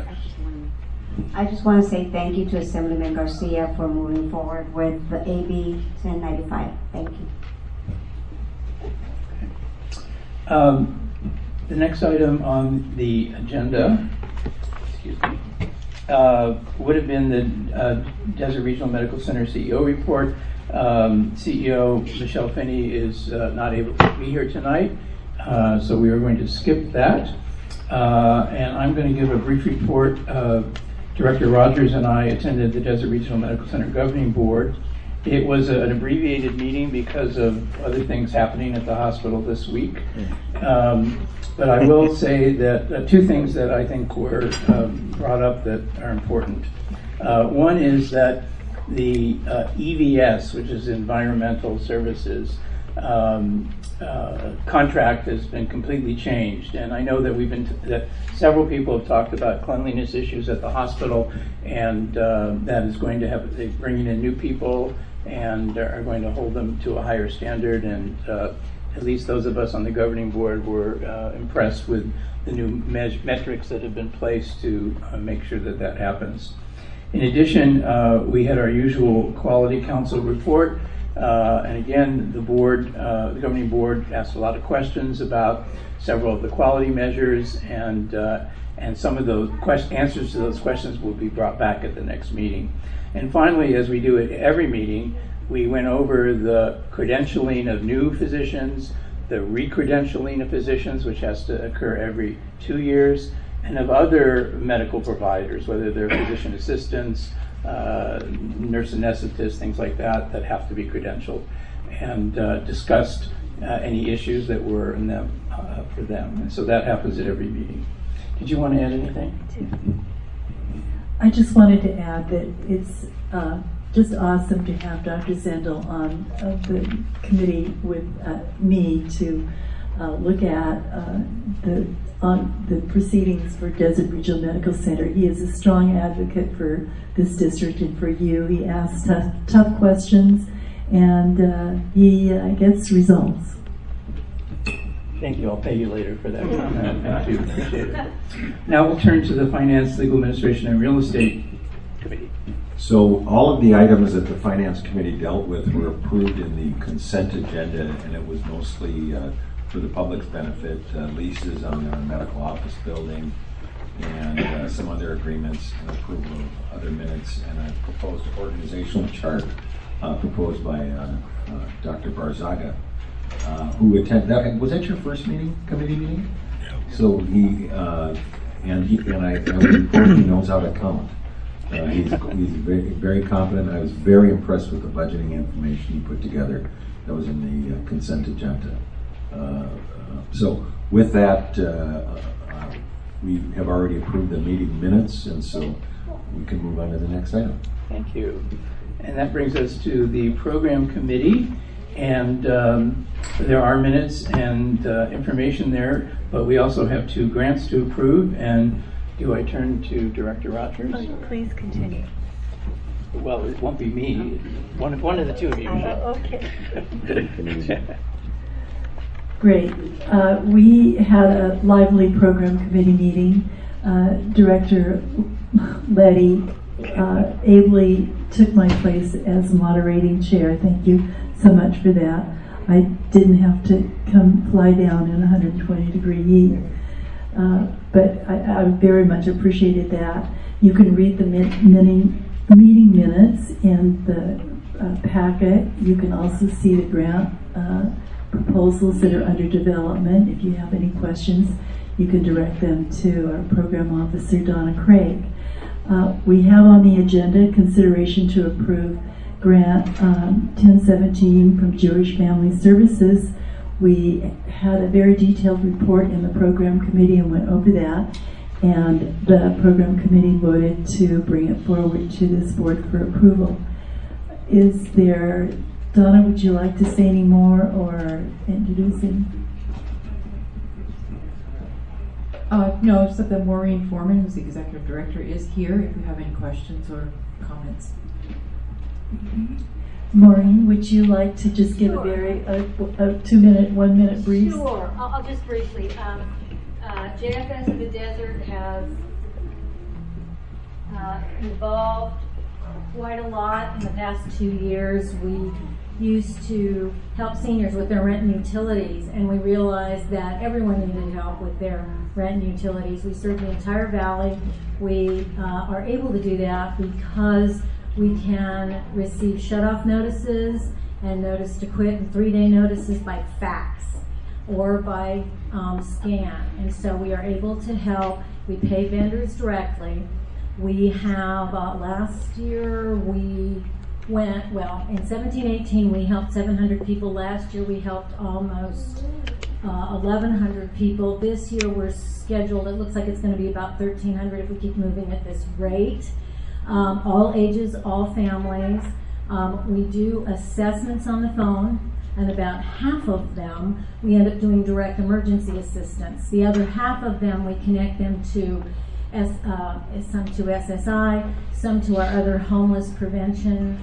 I just want to say thank you to Assemblyman Garcia for moving forward with the AB 1095. Thank you. The next item on the agenda, would have been the Desert Regional Medical Center CEO report. CEO Michelle Finney is not able to be here tonight, so we are going to skip that. And I'm going to give a brief report. Director Rogers and I attended the Desert Regional Medical Center Governing Board. It was an abbreviated meeting because of other things happening at the hospital this week. But I will say that two things that I think were brought up that are important. One is that the EVS, which is Environmental Services, contract has been completely changed, and I know that that several people have talked about cleanliness issues at the hospital, and that is going to have, they're bringing in new people and are going to hold them to a higher standard, and at least those of us on the governing board were impressed with the new metrics that have been placed to make sure that that happens. In addition, we had our usual Quality Council report. And again, the board, the governing board asked a lot of questions about several of the quality measures, and some of those answers to those questions will be brought back at the next meeting. And finally, as we do at every meeting, we went over the credentialing of new physicians, the re-credentialing of physicians, which has to occur every 2 years, and of other medical providers, whether they're physician assistants, nurse anesthetists, things like that, that have to be credentialed, and discussed any issues that were in them for them. And so that happens at every meeting. Did you want to add anything? I just wanted to add that it's just awesome to have Dr. Zendel on the committee with me to look at the proceedings for Desert Regional Medical Center. He is a strong advocate for this district and for you. He asks tough questions, and he gets results. Thank you. I'll pay you later for that comment. Thank you. Appreciate it. Now we'll turn to the Finance, Legal Administration, and Real Estate Committee. So all of the items that the Finance Committee dealt with were approved in the consent agenda, and it was mostly for the public's benefit, leases on our medical office building, and some other agreements, and approval of other minutes, and a proposed organizational chart proposed by Dr. Barzaga, who attended. Was that your first committee meeting? Yeah. So I would report he knows how to count. He's very, very competent. I was very impressed with the budgeting information he put together that was in the consent agenda. So with that, we have already approved the meeting minutes, and so we can move on to the next item. Thank you. And that brings us to the Program Committee. And there are minutes and information there, but we also have 2 grants to approve. And do I turn to Director Rogers? Please continue. Well, it won't be me. One of the 2 of you. Okay. Great. We had a lively program committee meeting. Director Letty ably took my place as moderating chair. Thank you so much for that. I didn't have to fly down in 120-degree heat. But I very much appreciated that. You can read the meeting minutes in the packet. You can also see the grant proposals that are under development. If you have any questions, you can direct them to our program officer, Donna Craig. We have on the agenda consideration to approve grant 1017 from Jewish Family Services. We had a very detailed report in the program committee and went over that, and the program committee voted to bring it forward to this board for approval. Is there, Donna, would you like to say any more or introducing? No, except that Maureen Foreman, who's the executive director, is here if you have any questions or comments. Maureen, would you like to just give a very 2-minute, 1-minute brief? Sure, I'll just briefly. JFS of the Desert has evolved quite a lot in the past 2 years. We used to help seniors with their rent and utilities, and we realized that everyone needed help with their rent and utilities. We serve the entire valley. We are able to do that because we can receive shut-off notices and notice to quit and 3-day notices by fax or by scan. And so we are able to help. We pay vendors directly. We have, last year we went, well, in 17-18 we helped 700 people. Last year we helped almost 1,100 people. This year we're scheduled, it looks like it's going to be about 1,300 if we keep moving at this rate. All ages, all families. We do assessments on the phone, and about half of them we end up doing direct emergency assistance. The other half of them we connect them to some to SSI, some to our other homeless prevention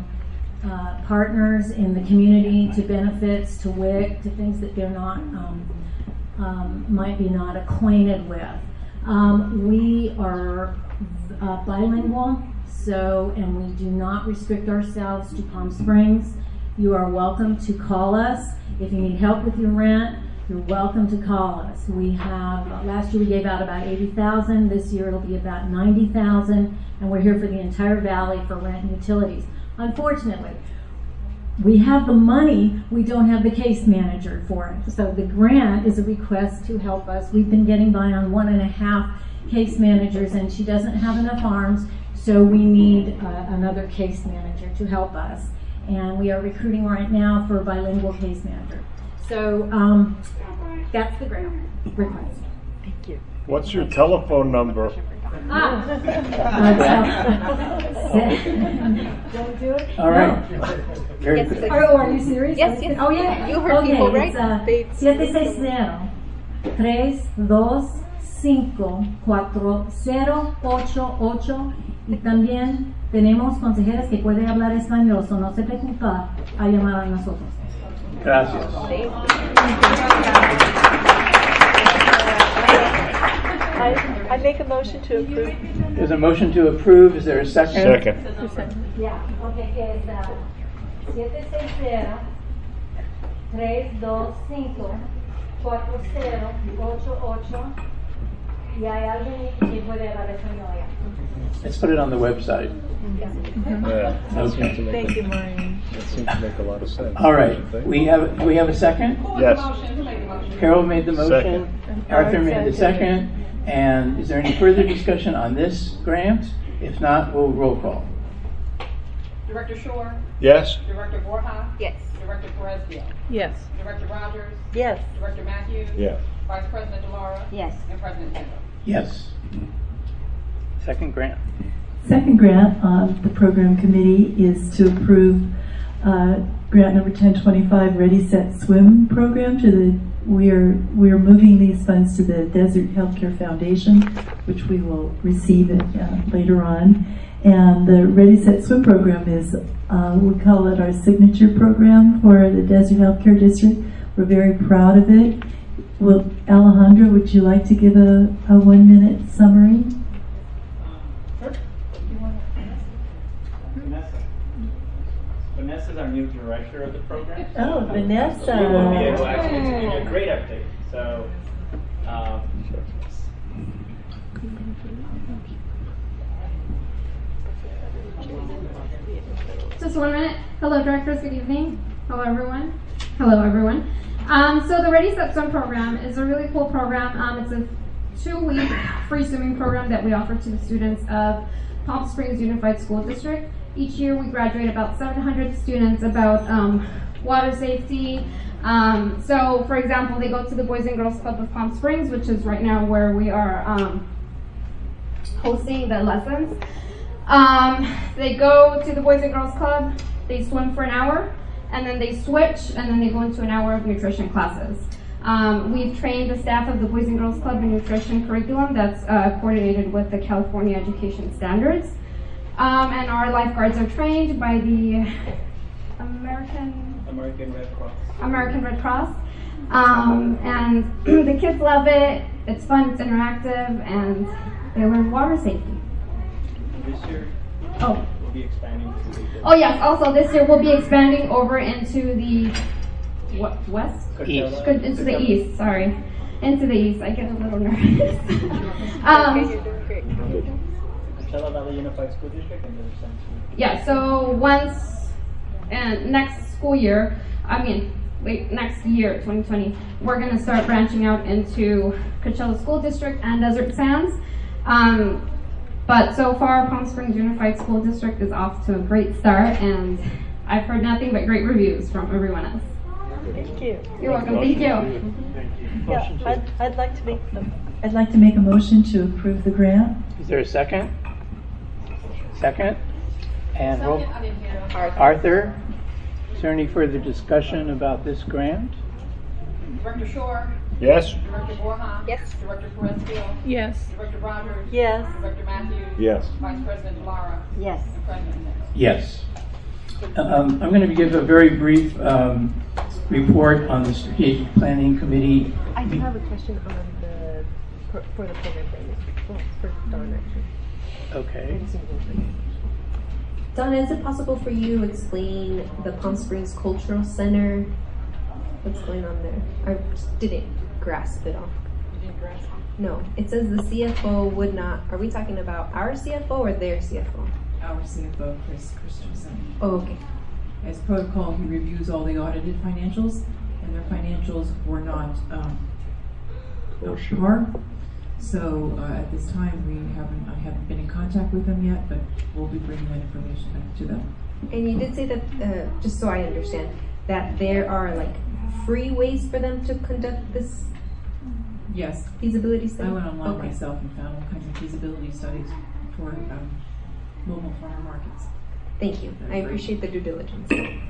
partners in the community, to benefits, to WIC, to things that they're not might be not acquainted with. We are bilingual, and we do not restrict ourselves to Palm Springs. You are welcome to call us. If you need help with your rent, you're welcome to call us. We have, last year we gave out about 80,000, this year it'll be about 90,000, and we're here for the entire valley for rent and utilities. Unfortunately, we have the money, we don't have the case manager for it. So the grant is a request to help us. We've been getting by on 1.5 case managers, and she doesn't have enough arms, so we need another case manager to help us. And we are recruiting right now for a bilingual case manager. So that's the grant request. Thank you. What's your telephone number? Don't do it? All right. Very Yes, good. are you serious? Yes, yes. Oh, yeah. You heard people, right? It's 760-325-4088 y también tenemos consejeras que pueden hablar español, so no se preocupa a llamar a nosotros. Gracias. I make a motion to approve. There's a motion to approve. Is there a second? Second. Ya, ok, que es 760-325-4088 y hay alguien que puede hablar español ya. Let's put it on the website. Yeah, that seems to make Thank you, Maureen. That seems to make a lot of sense. All right. Do we have a second? Yes. Carol made the motion. Second. Arthur made the second. And is there any further discussion on this grant? If not, we'll roll call. Director Shore? Yes. Director Borja? Yes. Director Perez-Gil? Yes. Director Rogers? Yes. Director Matthews? Yes. Vice President DeLaura? Yes. And President Kendall? Yes. Second grant. Second grant on the program committee is to approve grant number 1025 Ready Set Swim program to the we are moving these funds to the Desert Healthcare Foundation, which we will receive later on. And the Ready Set Swim program is we call it our signature program for the Desert Healthcare District. We're very proud of it. Well, Alejandra, would you like to give a 1-minute summary? Vanessa is our new director of the program. Oh, Vanessa. She will be able to actually give you a great update. So Just 1 minute. Hello, directors. Good evening. Hello, everyone. Hello, everyone. So the Ready Set Swim program is a really cool program. It's a 2-week free swimming program that we offer to the students of Palm Springs Unified School District. Each year we graduate about 700 students about water safety. So, for example, they go to the Boys and Girls Club of Palm Springs, which is right now where we are hosting the lessons. They go to the Boys and Girls Club, they swim for an hour, and then they switch, and then they go into an hour of nutrition classes. We've trained the staff of the Boys and Girls Club in nutrition curriculum that's coordinated with the California Education Standards. And our lifeguards are trained by the American Red Cross. And the kids love it. It's fun, it's interactive, and they learn water safety. This year, we'll be expanding to the... Oh yes, also this year we'll be expanding over into the west? East. Into the east, sorry. Into the east, I get a little nervous. Coachella Valley Unified School District and then sent to... Yeah, so once, and next school year, next year, 2020, we're going to start branching out into Coachella School District and Desert Sands. But so far, Palm Springs Unified School District is off to a great start, and I've heard nothing but great reviews from everyone else. Thank you. You're welcome. Thank you. Yeah, I'd like to make I'd like to make a motion to approve the grant. Is there a second? Second? And roll. I didn't hear. Arthur, is there any further discussion about this grant? Director Shore. Yes. Director Borja. Yes. Director Perez-Field. Yes. Director Rogers. Yes. Director Matthews. Yes. Vice President Delara. Yes. And President Nichols. Yes. I'm going to give a very brief report on the Strategic Planning Committee. I do have a question on for the program for Don, actually. Okay. Donna, is it possible for you to explain the Palm Springs Cultural Center? What's going on there? I just didn't grasp it all. You didn't grasp it? No. It says the CFO would not. Are we talking about our CFO or their CFO? Our CFO, Chris Christensen. Oh, okay. As protocol, he reviews all the audited financials, and their financials were not up to par. So at this time, I haven't been in contact with them yet, but we'll be bringing that information back to them. And you did say that, just so I understand, that there are like free ways for them to conduct this. Yes. Feasibility study. I went online myself and found all kinds of feasibility studies for mobile farmer markets. Thank you. I appreciate the due diligence.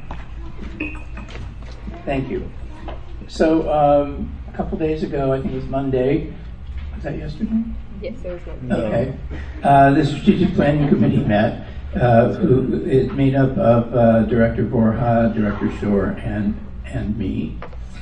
Thank you. So a couple days ago, I think it was Monday. Was that yesterday? Yes, it was Monday. Okay. The Strategic Planning Committee met. It made up of Director Borja, Director Shore, and me.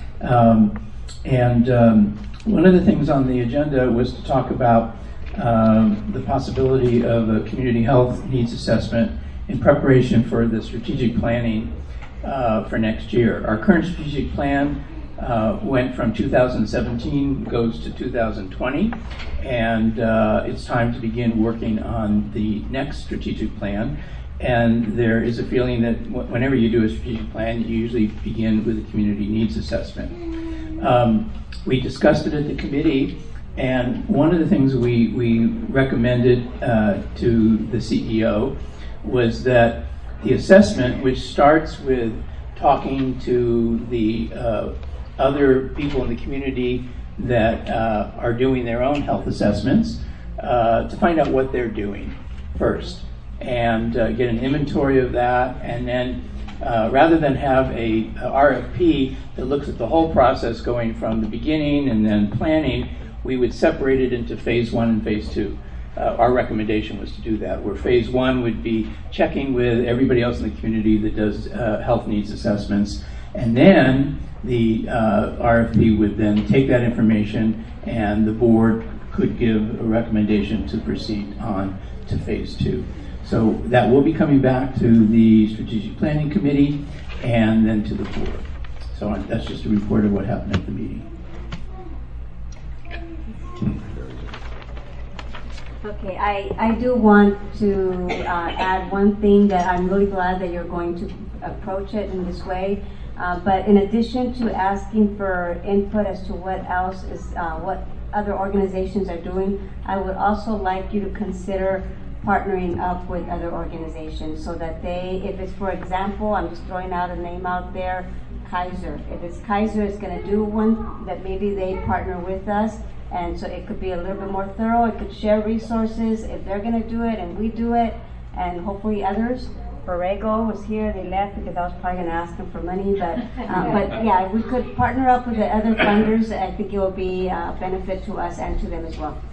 One of the things on the agenda was to talk about the possibility of a community health needs assessment in preparation for the strategic planning for next year. Our current strategic plan went from 2017, goes to 2020, and it's time to begin working on the next strategic plan. And there is a feeling that whenever you do a strategic plan, you usually begin with a community needs assessment. We discussed it at the committee, and one of the things we recommended to the CEO was that the assessment, which starts with talking to the other people in the community that are doing their own health assessments, to find out what they're doing first, and get an inventory of that, and then rather than have a RFP that looks at the whole process going from the beginning and then planning, we would separate it into phase 1 and phase 2. Our recommendation was to do that, where phase 1 would be checking with everybody else in the community that does health needs assessments, and then the RFP would then take that information and the board could give a recommendation to proceed on to phase 2. So that will be coming back to the Strategic Planning Committee and then to the board. So that's just a report of what happened at the meeting. Okay, I do want to add one thing that I'm really glad that you're going to approach it in this way. But in addition to asking for input as to what else is, what other organizations are doing, I would also like you to consider partnering up with other organizations so that they, if it's, for example, I'm just throwing out a name out there, Kaiser. If it's Kaiser is going to do one, that maybe they partner with us, and so it could be a little bit more thorough. It could share resources if they're going to do it and we do it, and hopefully others. Borrego was here, they left because I was probably going to ask them for money, but yeah, we could partner up with the other funders. I think it will be a benefit to us and to them as well.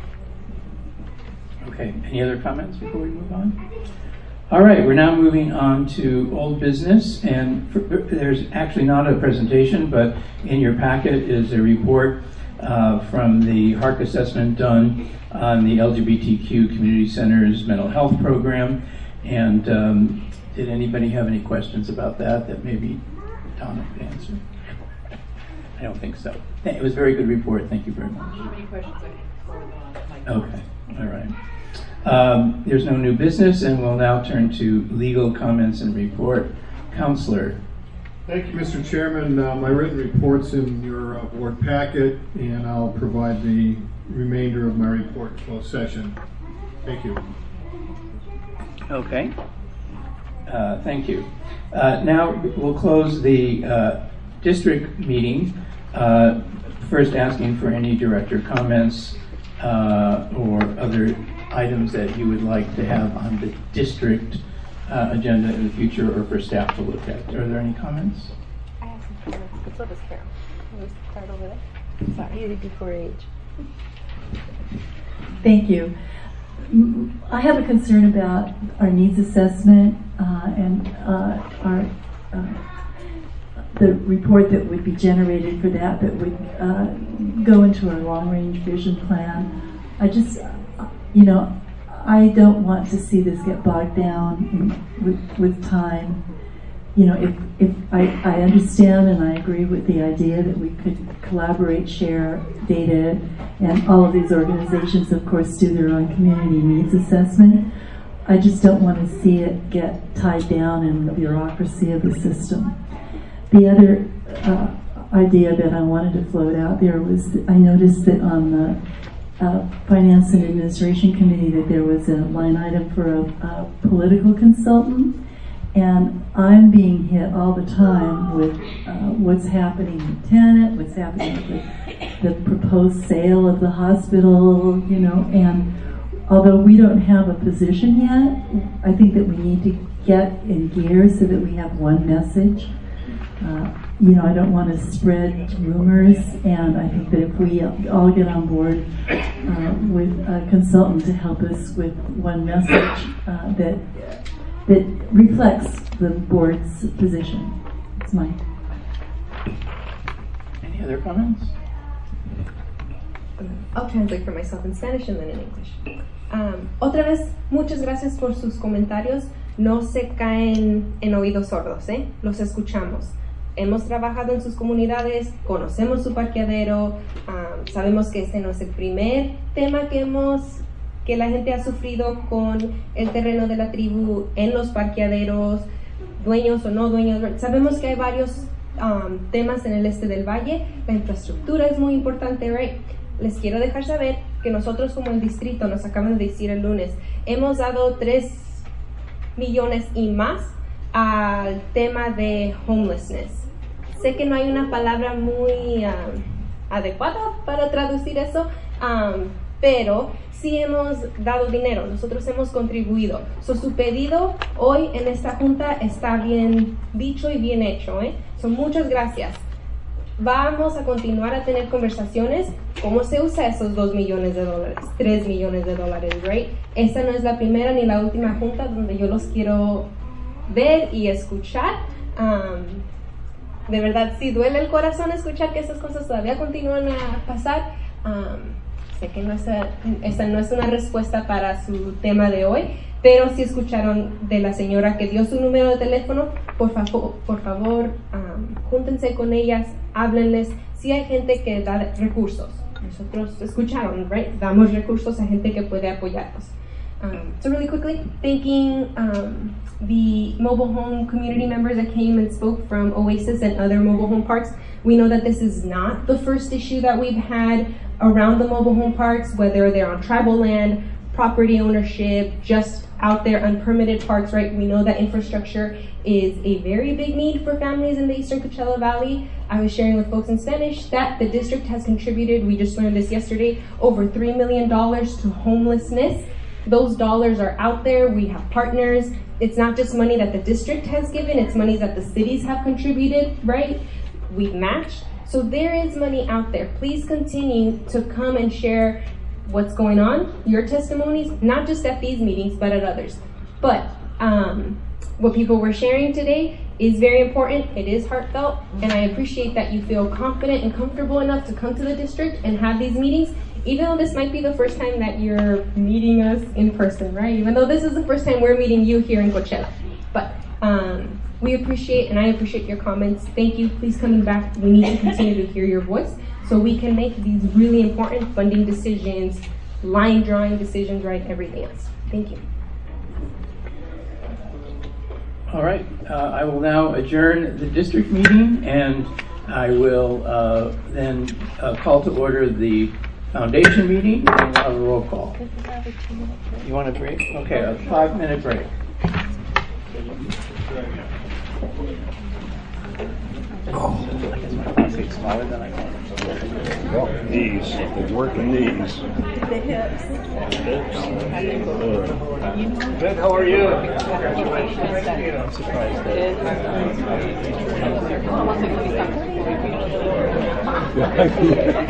Okay, any other comments before we move on? All right, we're now moving on to old business, and there's actually not a presentation, but in your packet is a report from the HARC assessment done on the LGBTQ Community Center's mental health program. And did anybody have any questions about that maybe Donna could answer? I don't think so. It was a very good report. Thank you very much. Any questions I can forward on? Okay, all right. There's no new business, and we'll now turn to legal comments and report. Counselor. Thank you, Mr. Chairman. My written report's in your board packet, and I'll provide the remainder of my report in closed session. Thank you. Okay. Thank you. Now we'll close the district meeting, first asking for any director comments or other items that you would like to have on the district agenda in the future or for staff to look at. Are there any comments? I have some comments. So does Carol. Can we start over there? Sorry, you did before age. Thank you. I have a concern about our needs assessment and the report that would be generated for that would go into our long-range vision plan. I just, I don't want to see this get bogged down with time. If I understand and I agree with the idea that we could collaborate, share data, and all of these organizations, of course, do their own community needs assessment. I just don't want to see it get tied down in the bureaucracy of the system. The other idea that I wanted to float out there was I noticed that on the Finance and Administration Committee that there was a line item for a political consultant. And I'm being hit all the time with what's happening in Tenet, what's happening with the proposed sale of the hospital, and although we don't have a position yet, I think that we need to get in gear so that we have one message. I don't want to spread rumors, and I think that if we all get on board with a consultant to help us with one message that reflects the board's position. It's mine. Any other comments? I'll translate for myself in Spanish and then in English. Otra vez, muchas gracias por sus comentarios. No se caen en oídos sordos, los escuchamos. Hemos trabajado en sus comunidades, conocemos su parqueadero, sabemos que este no es el primer tema que la gente ha sufrido con el terreno de la tribu en los parqueaderos, dueños o no dueños. Sabemos que hay varios temas en el este del valle. La infraestructura es muy importante, right? Les quiero dejar saber que nosotros como el distrito, nos acaban de decir el lunes, hemos dado 3 millones y más al tema de homelessness. Sé que no hay una palabra muy adecuada para traducir eso, pero sí hemos dado dinero, nosotros hemos contribuido. Su pedido hoy en esta junta está bien dicho y bien hecho. Muchas gracias. Vamos a continuar a tener conversaciones. ¿Cómo se usa esos $2 millones, 3 millones de dólares, right? Esta no es la primera ni la última junta donde yo los quiero ver y escuchar. De verdad, sí duele el corazón escuchar que esas cosas todavía continúan a pasar. Sé que esta no es una respuesta para su tema de hoy, pero si escucharon de la señora que dio su número de teléfono, por favor, júntense con ellas, háblenles. Si hay gente que da recursos, Nosotros escucharon, right? Damos recursos a gente que puede apoyarnos. So really quickly, thanking the mobile home community members that came and spoke from Oasis and other mobile home parks. We know that this is not the first issue that we've had around the mobile home parks, whether they're on tribal land, property ownership, just out there unpermitted parks, right? We know that infrastructure is a very big need for families in the Eastern Coachella Valley. I was sharing with folks in Spanish that the district has contributed, we just learned this yesterday, over $3 million to homelessness. Those dollars are out there. We have partners. It's not just money that the district has given, it's money that the cities have contributed, right? We've matched. So there is money out there. Please continue to come and share what's going on, your testimonies, not just at these meetings, but at others. But what people were sharing today is very important. It is heartfelt, and I appreciate that you feel confident and comfortable enough to come to the district and have these meetings, even though this might be the first time that you're meeting us in person, right? Even though this is the first time we're meeting you here in Coachella. But we appreciate, and I appreciate your comments. Thank you. Please come back. We need to continue to hear your voice so we can make these really important funding decisions, line drawing decisions, right? Everything else. Thank you. All right. I will now adjourn the district meeting, and I will then call to order the foundation meeting, and we'll have a roll call. You want a break? Okay, a 5-minute break. Oh, I guess my plastic's smaller than I thought. Well, knees. They're working knees. The hips. Good, how are you? I'm surprised that